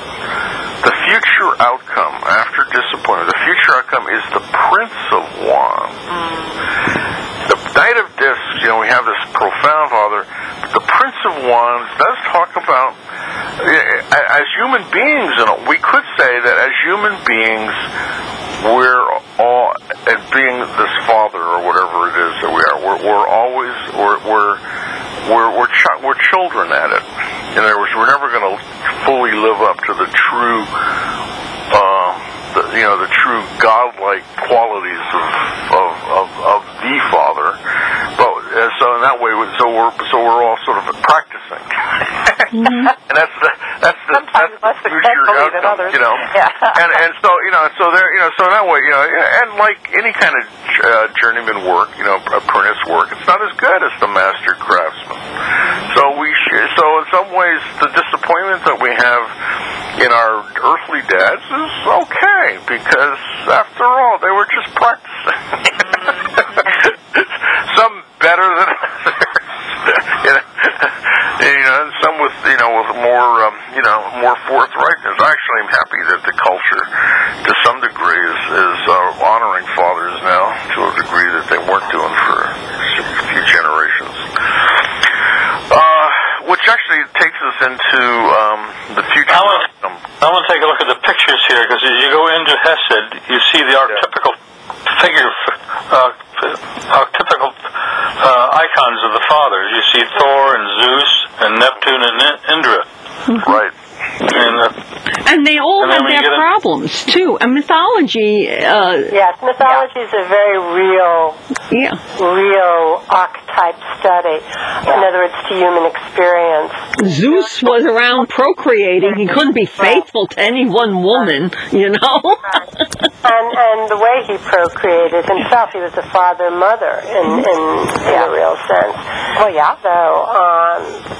after disappointment, the future outcome is the Prince of Wands. The Knight of Discs, we have this profound father. The Prince of Wands does talk about, as human beings, we could say that as human beings, we're all, and being this father or whatever it is that we are, we're children at it. In other words, we're never going to fully live up to the true, the true godlike qualities of the Father. But so in that way, so we're all sort of practicing, and that's the future outcome, And so there, so in that way, and like any kind of journeyman work, apprentice work, it's not as good as the master craftsman. So in some ways, the disappointment that we have in our earthly dads is okay, because after all, they were just practicing. Some better than others, and some with more forthrightness. Actually, I'm happy that the culture, to some degree, is honoring fathers now to a degree that they weren't doing for a few generations. Which actually takes us into the future. I want to take a look at the pictures here, because as you go into Hesed, you see the archetypical figure, archetypical icons of the fathers. You see Thor and Zeus and Neptune and Indra. Right. And they all have their problems, too. And mythology... yes, mythology is a very real archetype study. In other words, to human experience. Zeus was around procreating. He couldn't be faithful to any one woman, And the way he procreated himself, he was a father-mother in a real sense. Well, yeah. So,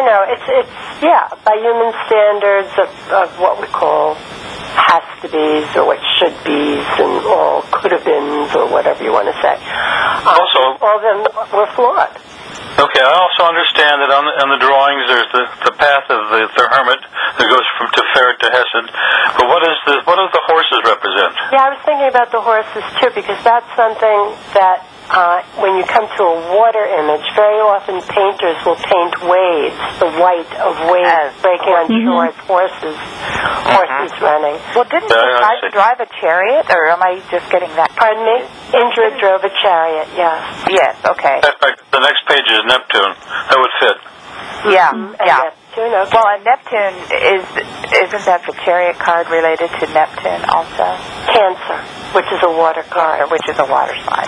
it's by human standards of what we call has-to-bes or what should-bes and all could-have-beens or whatever you want to say. Also, all of them were flawed. Okay, I also understand that on the drawings there's the path of the hermit that goes from Tiferet to Hesed. But what do the horses represent? Yeah, I was thinking about the horses too, because that's something that when you come to a water image, very often painters will paint waves, the white of waves breaking on shore, horses running. Well, didn't he drive a chariot, or am I just getting that? Pardon me? Indra drove a chariot, yes. Yes, okay. In fact, the next page is Neptune. That would fit. Yeah, Neptune, okay. Well, and Neptune, isn't that the chariot card related to Neptune also? Cancer, which is a water card. Which is a water sign.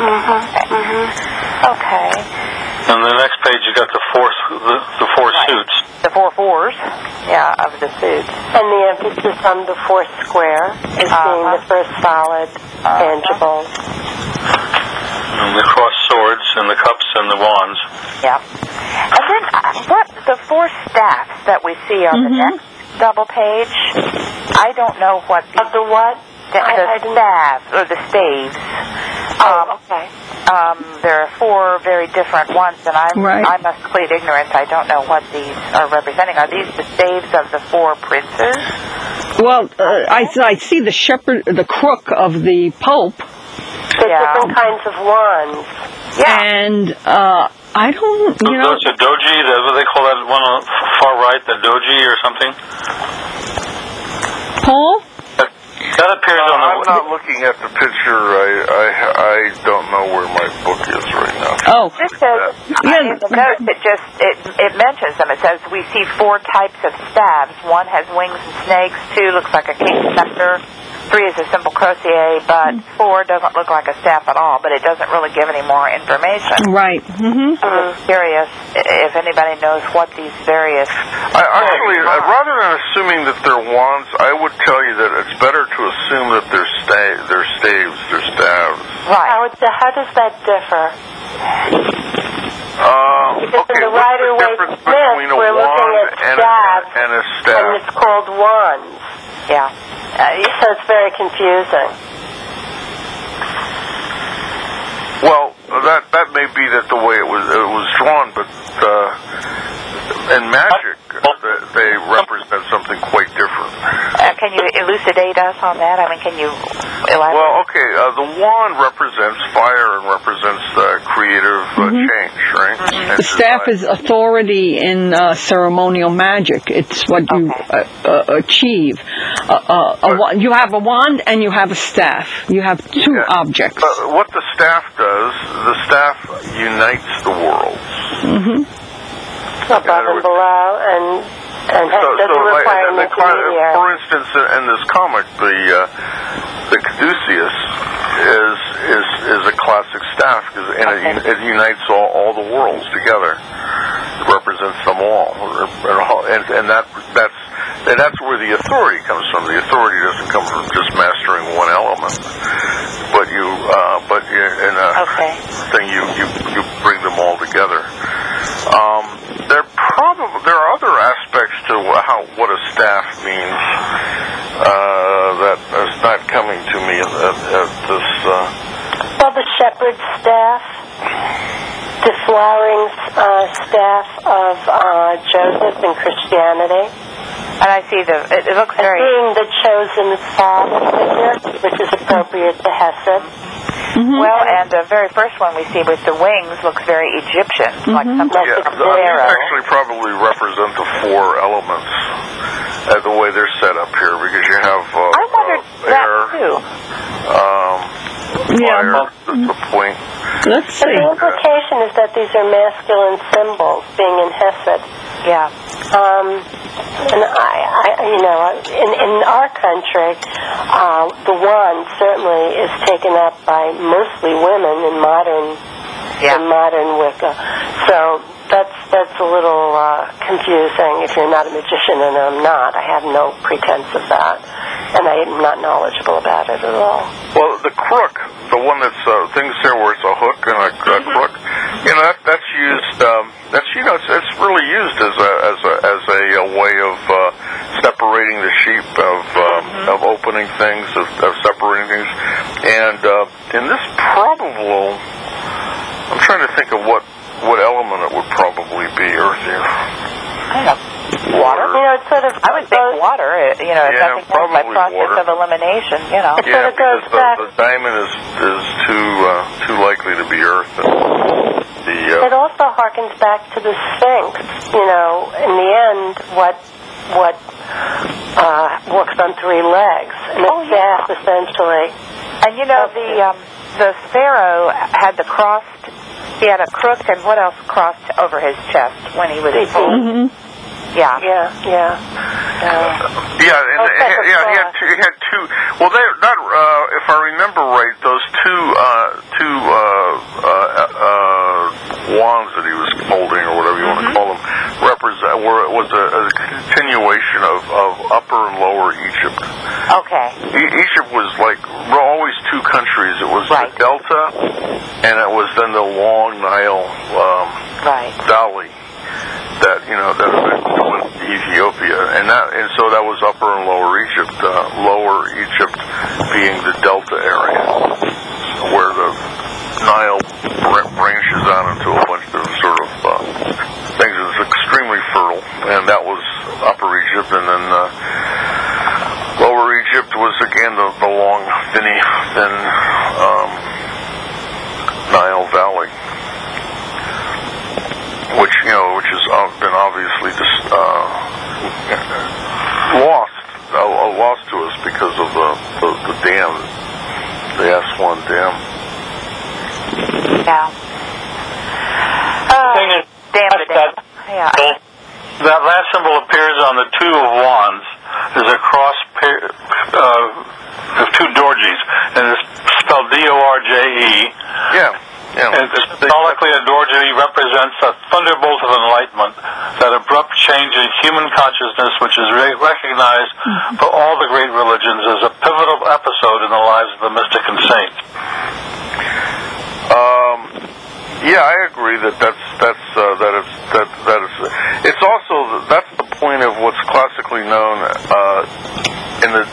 Okay. On the next page, you got the four suits. The 4 fours, of the suits. And the emphasis on the fourth square is being the first solid, tangible. And the crossed swords and the cups and the wands. Yeah. And then the 4 staffs that we see on the next double page, I don't know what... Of the what? The staves, or the staves. Okay. There are 4 very different ones, and I must plead ignorance. I don't know what these are representing. Are these the staves of the 4 princes? Well, I see the shepherd, the crook of the Pope. The different kinds of wands. Yeah. And I don't, That's a doji, what they call that one on the far right, the doji or something? Paul? That appears on the... I'm not looking at the picture. I don't know where my book is right now. Oh. This says, in the notes, it mentions them. It says, we see 4 types of staves. 1 has wings and snakes. 2 looks like a king's scepter. 3 is a simple crosier, but 4 doesn't look like a staff at all, but it doesn't really give any more information. Right. I'm just curious if anybody knows what these various... Actually, rather than assuming that they're wands, I would tell you that it's better to assume that they're staves, they're staves. Right. How does that differ? Because in the Rider-Waite Smith, we're looking at staves, and a staff. and it's called wands. Yeah. So it's very confusing. Well, that may be that the way it was drawn, but in magic, they represent something quite different. Can you elucidate us on that? I mean, can you elaborate? Well, okay, the wand represents fire and represents creative change, right? The staff is authority in ceremonial magic. It's what you achieve. You have a wand and you have a staff. You have two objects. What the staff does, the staff unites the worlds. Above and below, and doesn't require an intermediary. For instance, in this comic, the Caduceus is a classic staff, and it unites all the worlds together. It represents them all, and that's where the authority comes from. The authority doesn't come from just mastering one element, but you bring them all together. There are other aspects to what a staff means that is not coming to me at this. Well, the shepherd's staff, the flowering staff of Joseph in Christianity. And I see it looks very... being the chosen father figure, which is appropriate to Hesed. Well, and the very first one we see with the wings looks very Egyptian, like something these actually probably represent the four elements, the way they're set up here, because you have I wondered that too. Fire, the point. Let's see. But the implication is that these are masculine symbols, being in Hesed. Yeah. And in our country, the wand certainly is taken up by mostly women in modern Wicca. So that's a little confusing if you're not a magician, and I'm not. I have no pretense of that, and I am not knowledgeable about it at all. Well, the crook, the one that's things there where it's a hook and a crook, that's used. It's really used as a way of separating the sheep, of opening things, of separating things, and in this probable, I'm trying to think of what element it would probably be. Earthier. I don't know. Water? It's sort of... I would think water. Nothing probably by process water. of elimination. It sort of goes back. The diamond is too likely to be earth. It also harkens back to the Sphinx. In the end, what walks on three legs, and it's staff essentially. And the pharaoh had the crossed. He had a crook, and what else crossed over his chest when he was full? Yeah. He had two. Well, they're not. If I remember right, those two wands that he was holding, or whatever you want to call them, was a continuation of Upper and Lower Egypt. Okay. Egypt was like always two countries. It was the Delta, and it was then the long Nile Valley. That eventually went to Ethiopia, and so that was Upper and Lower Egypt. Lower Egypt being the Delta area, where the Nile branches out into a bunch of sort of things. It's extremely fertile, and that was Upper Egypt, and then Lower Egypt was again the long, thin Nile Valley. Which has been obviously just lost to us because of the dam, the Aswan Dam. Yeah. The thing is, that last symbol appears on the Two of Wands. There's a cross of two Dorjes, and it's spelled D-O-R-J-E. Yeah. And symbolically, a Dorje represents a thunderbolt of enlightenment, that abrupt change in human consciousness which is recognized for all the great religions as a pivotal episode in the lives of the mystic and saint. I agree that it's also that's the point of what's classically known in the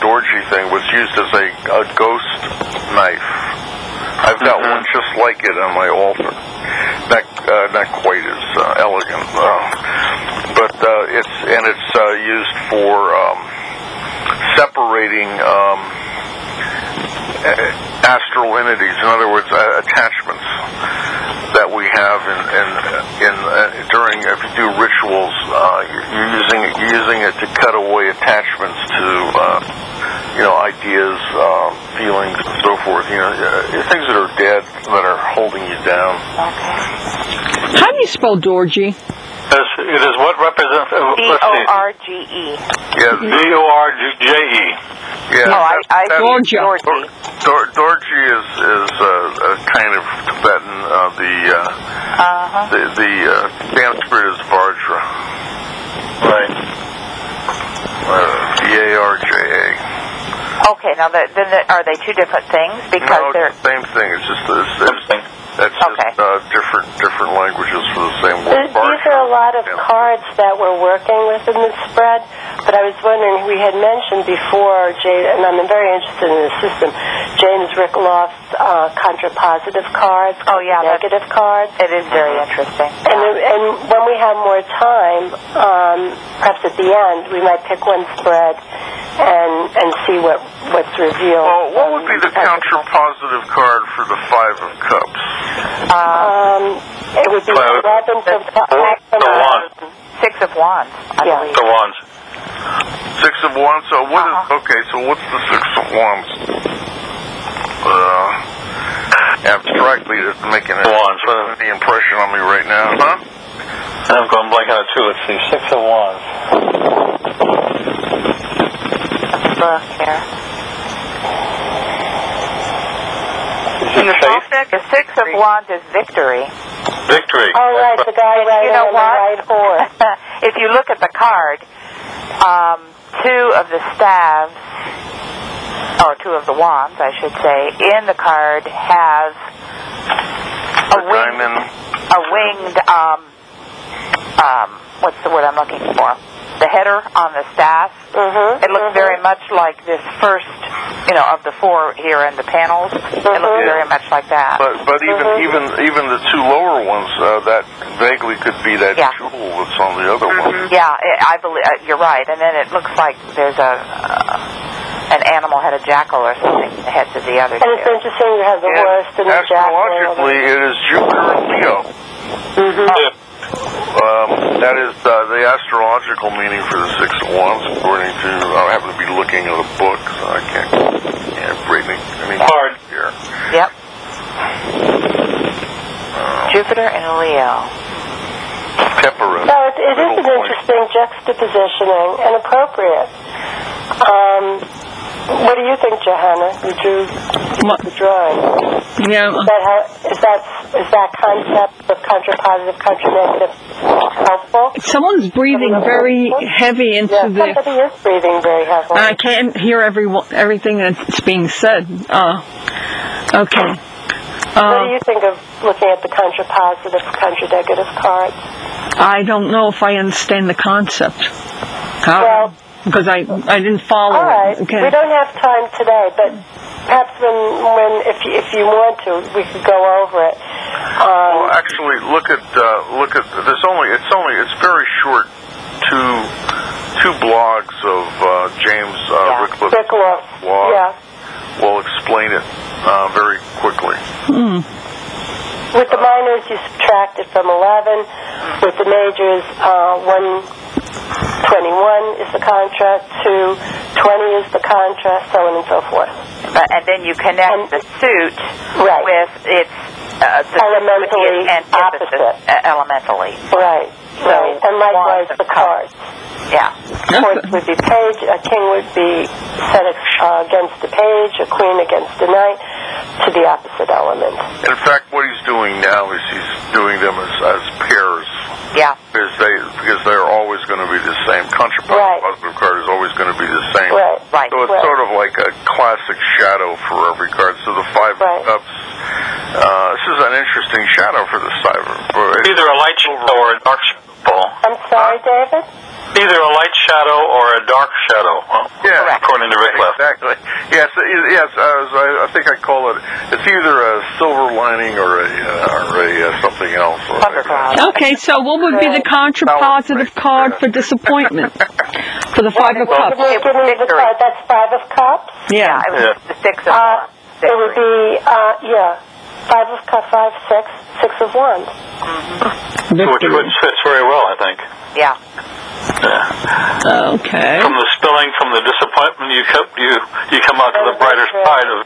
everything was used as a ghost knife. I've got one just like it on my altar. Not quite as elegant, but it's used for separating astral entities. In other words, attachments that we have in during, if you do rituals, you're using it to cut away attachments to ideas, feelings, and so forth. Things that are dead, that are holding you down. Okay. How do you spell Dorje? It is what represents... D-O-R-G-E. Yeah, D-O-R-J-E. Yeah, Dorje. Dorje is a kind of Tibetan. The Sanskrit is Vajra. Right. V-A-R-J-A. Okay, now then are they two different things? Because no, they're it's the same thing. It's just different languages for the same word. These are a lot of cards that we're working with in this spread, but I was wondering, we had mentioned before, and I'm very interested in the system, James Rickloff's contrapositive cards, negative cards. It is very interesting. And when we have more time, perhaps at the end, we might pick one spread and see what's revealed. Well, what would be the contrapositive card for the Five of Cups? It would be 11 to 5. 6 of Wands, I believe. The Wands. 6 of Wands. So what is? Okay, so what's the 6 of Wands? Abstractly, it's making the impression on me right now, huh? I'm going blank on it too. Let's see, 6 of Wands. Look here. The 6 of Wands is victory. Victory. Oh, right, the guy riding on the right horse. If you look at the card, 2 of the staves, or 2 of the wands, I should say, in the card has a winged, what's the word I'm looking for? The header on the staff. It looks very much like this first, of the 4 here in the panels. It looks very much like that. But even the 2 lower ones, that vaguely could be that jewel that's on the other one. Yeah, I believe you're right. And then it looks like there's an animal head, a jackal or something, heads of the other 2. And it's interesting you have the horse and the jackal. Astrologically, it is Jupiter and Leo. That is the astrological meaning for the 6 of Wands, according to, I happen to be looking at a book, so I can't read any card here. Yep. Jupiter and Leo. Temperance. So it is an interesting juxtapositioning and appropriate. What do you think, Johanna? You drew the drawing. Yeah. Is that concept of contrapositive, contra-negative helpful? Someone's breathing very heavy into the... Somebody is breathing very heavily. I can't hear everything that's being said. Okay. What do you think of looking at the contrapositive, contra-negative cards? I don't know if I understand the concept. Because I didn't follow all right. it. Okay. We don't have time today, but perhaps if you want to, we could go over it. Well, actually, look at it's very short. Two blogs of James Rickloff's blog. Will explain it very quickly. With the minors, you subtract it from 11. With the majors, 121 is the contra, 220 is the contra, so on and so forth. And then you connect the suit with its elementally opposite. Elementally. Right. So and likewise the cards. Yeah. Horse would be page, a king would be set against the page, a queen against the knight, to the opposite element. In fact, what he's doing now is he's doing them as pairs. Yeah. Because they're always going to be the same. Contrapositive card is always going to be the same. Right. So it's sort of like a classic shadow for every card. So the 5 of Cups, this is an interesting shadow for the cyber. Either a light shadow or a dark shadow. I'm sorry, David? Either a light shadow or a dark shadow, according to Rick Leff. Exactly. Yes. I think I call it. It's either a silver lining or a something else. Okay, so what would be the contrapositive card for disappointment for the 5 of Cups? Give me the card. That's 5 of Cups? Yeah. It was the 6 of Wands. It would be, 5 of Cups, 5, 6 of Wands. Which fits very well, I think. Yeah. Okay. From the spilling, from the disappointment, you come out to the brighter side of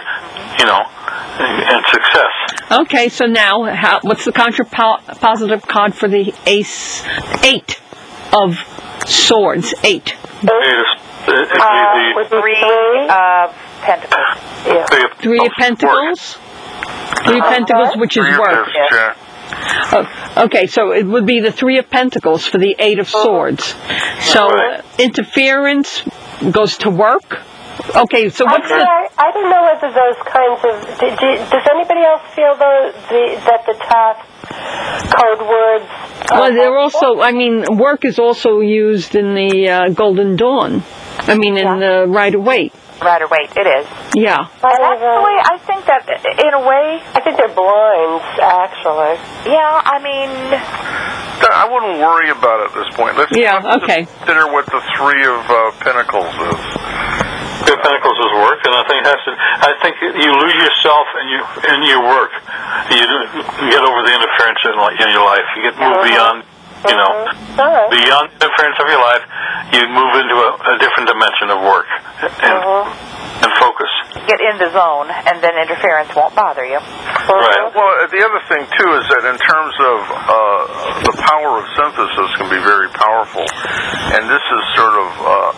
and success. Okay, so now, what's the contrapositive card for the 8 of Swords? 8. Would be 3 of Pentacles. Yeah. 3 of Pentacles? 3 of Pentacles, which is work. Okay, so it would be the 3 of Pentacles for the 8 of Swords. So interference goes to work. Okay, so what's I don't know whether those kinds of... does anybody else feel that the top code words... Well, they're also... I mean, work is also used in the Golden Dawn. I mean, in the Rider-Waite. Rider-Waite, it is. Yeah. And actually, I think that, in a way... I think they're blinds, actually. Yeah, I mean... I wouldn't worry about it at this point. Let's consider what the 3 of Pentacles is. 3 of Pentacles is work, and I think you lose yourself in your work. You get over the interference in your life. You get moved beyond, beyond the interference of your life. You move into a different dimension of work and focus. Get in the zone, and then interference won't bother you. Right. Well, the other thing, too, is that in terms of the power of synthesis can be very powerful. And this is sort of,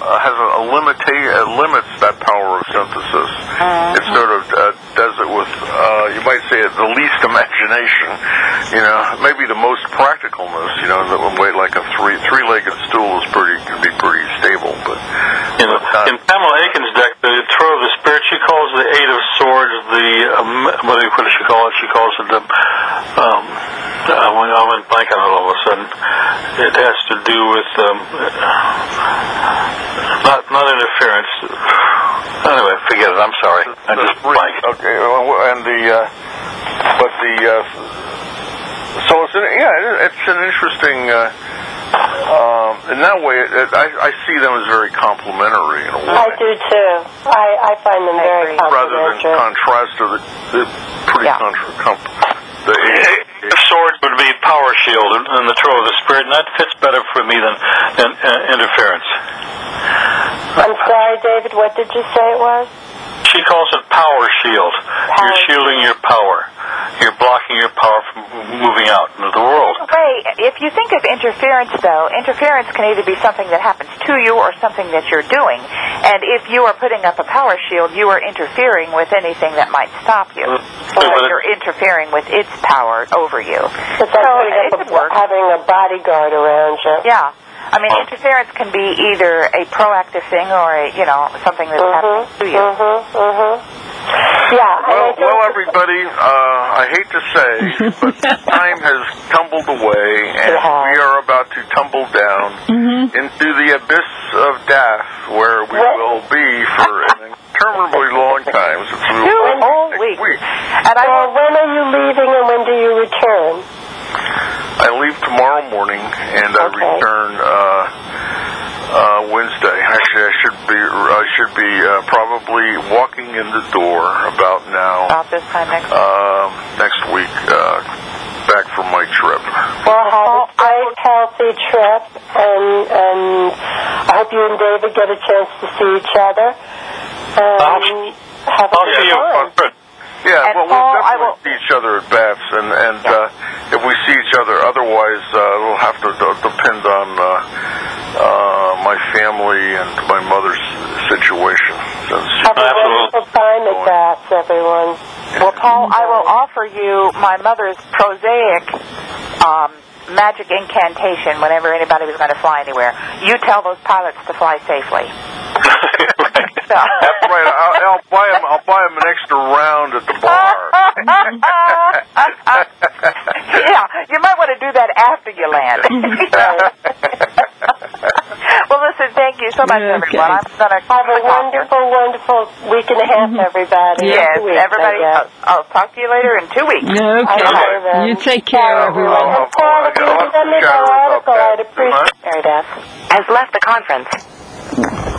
limits that power of synthesis. It sort of does it with, you might say, the least imagination. Maybe the most practicalness, in the way like a three-legged stool can be pretty stable. But in Pamela Aiken's deck, the Throw of the Spirit, she calls the 8 of Swords what does she call it? She calls it the I went blank on it all of a sudden. It has to do with not interference. Anyway, forget it. I'm sorry. I just blanked. Okay, and so it's an interesting. In that way, I see them as very complementary in a way. I do too. I find them very complementary. Rather than contrast to the pretty the 8 of Swords would be Power Shield, and the Throw of the Spirit, and that fits better for me than interference. I'm sorry, David. What did you say it was? She calls it Power Shield. You're shielding your power. You're blocking your power from moving out into the world. If you think of interference, though, interference can either be something that happens to you or something that you're doing. And if you are putting up a power shield, you are interfering with anything that might stop you. So you're interfering with its power over you. But that's having a bodyguard around you. Yeah. I mean, interference can be either a proactive thing or something that's happening to you. Yeah. Well, everybody, I hate to say, but time has tumbled away, and we are about to tumble down into the abyss of death, where we will be for an interminably long time. Since 2 whole weeks. And when are you leaving, and when do you return? I leave tomorrow morning, and I return Wednesday. Actually, I should be probably walking in the door about now. About this time next week, back from my trip. Well, have a great, healthy trip, and I hope you and David get a chance to see each other. Have a good time. Yeah, well, we'll definitely see each other at Bats, and if we see each other, otherwise it'll have to depend on my family and my mother's situation. Have a wonderful time at Bats, everyone. Well, Paul, I will offer you my mother's prosaic magic incantation whenever anybody was going to fly anywhere. You tell those pilots to fly safely. That's right. I'll buy him an extra round at the bar. Yeah, you might want to do that after you land. Well, listen, thank you so much, everyone. I'm going to have a wonderful week and a half, everybody. Yes, everybody. I'll talk to you later in 2 weeks. Okay. You take care, everyone. Paul, if you send me that article, I'd appreciate it. Has left the conference.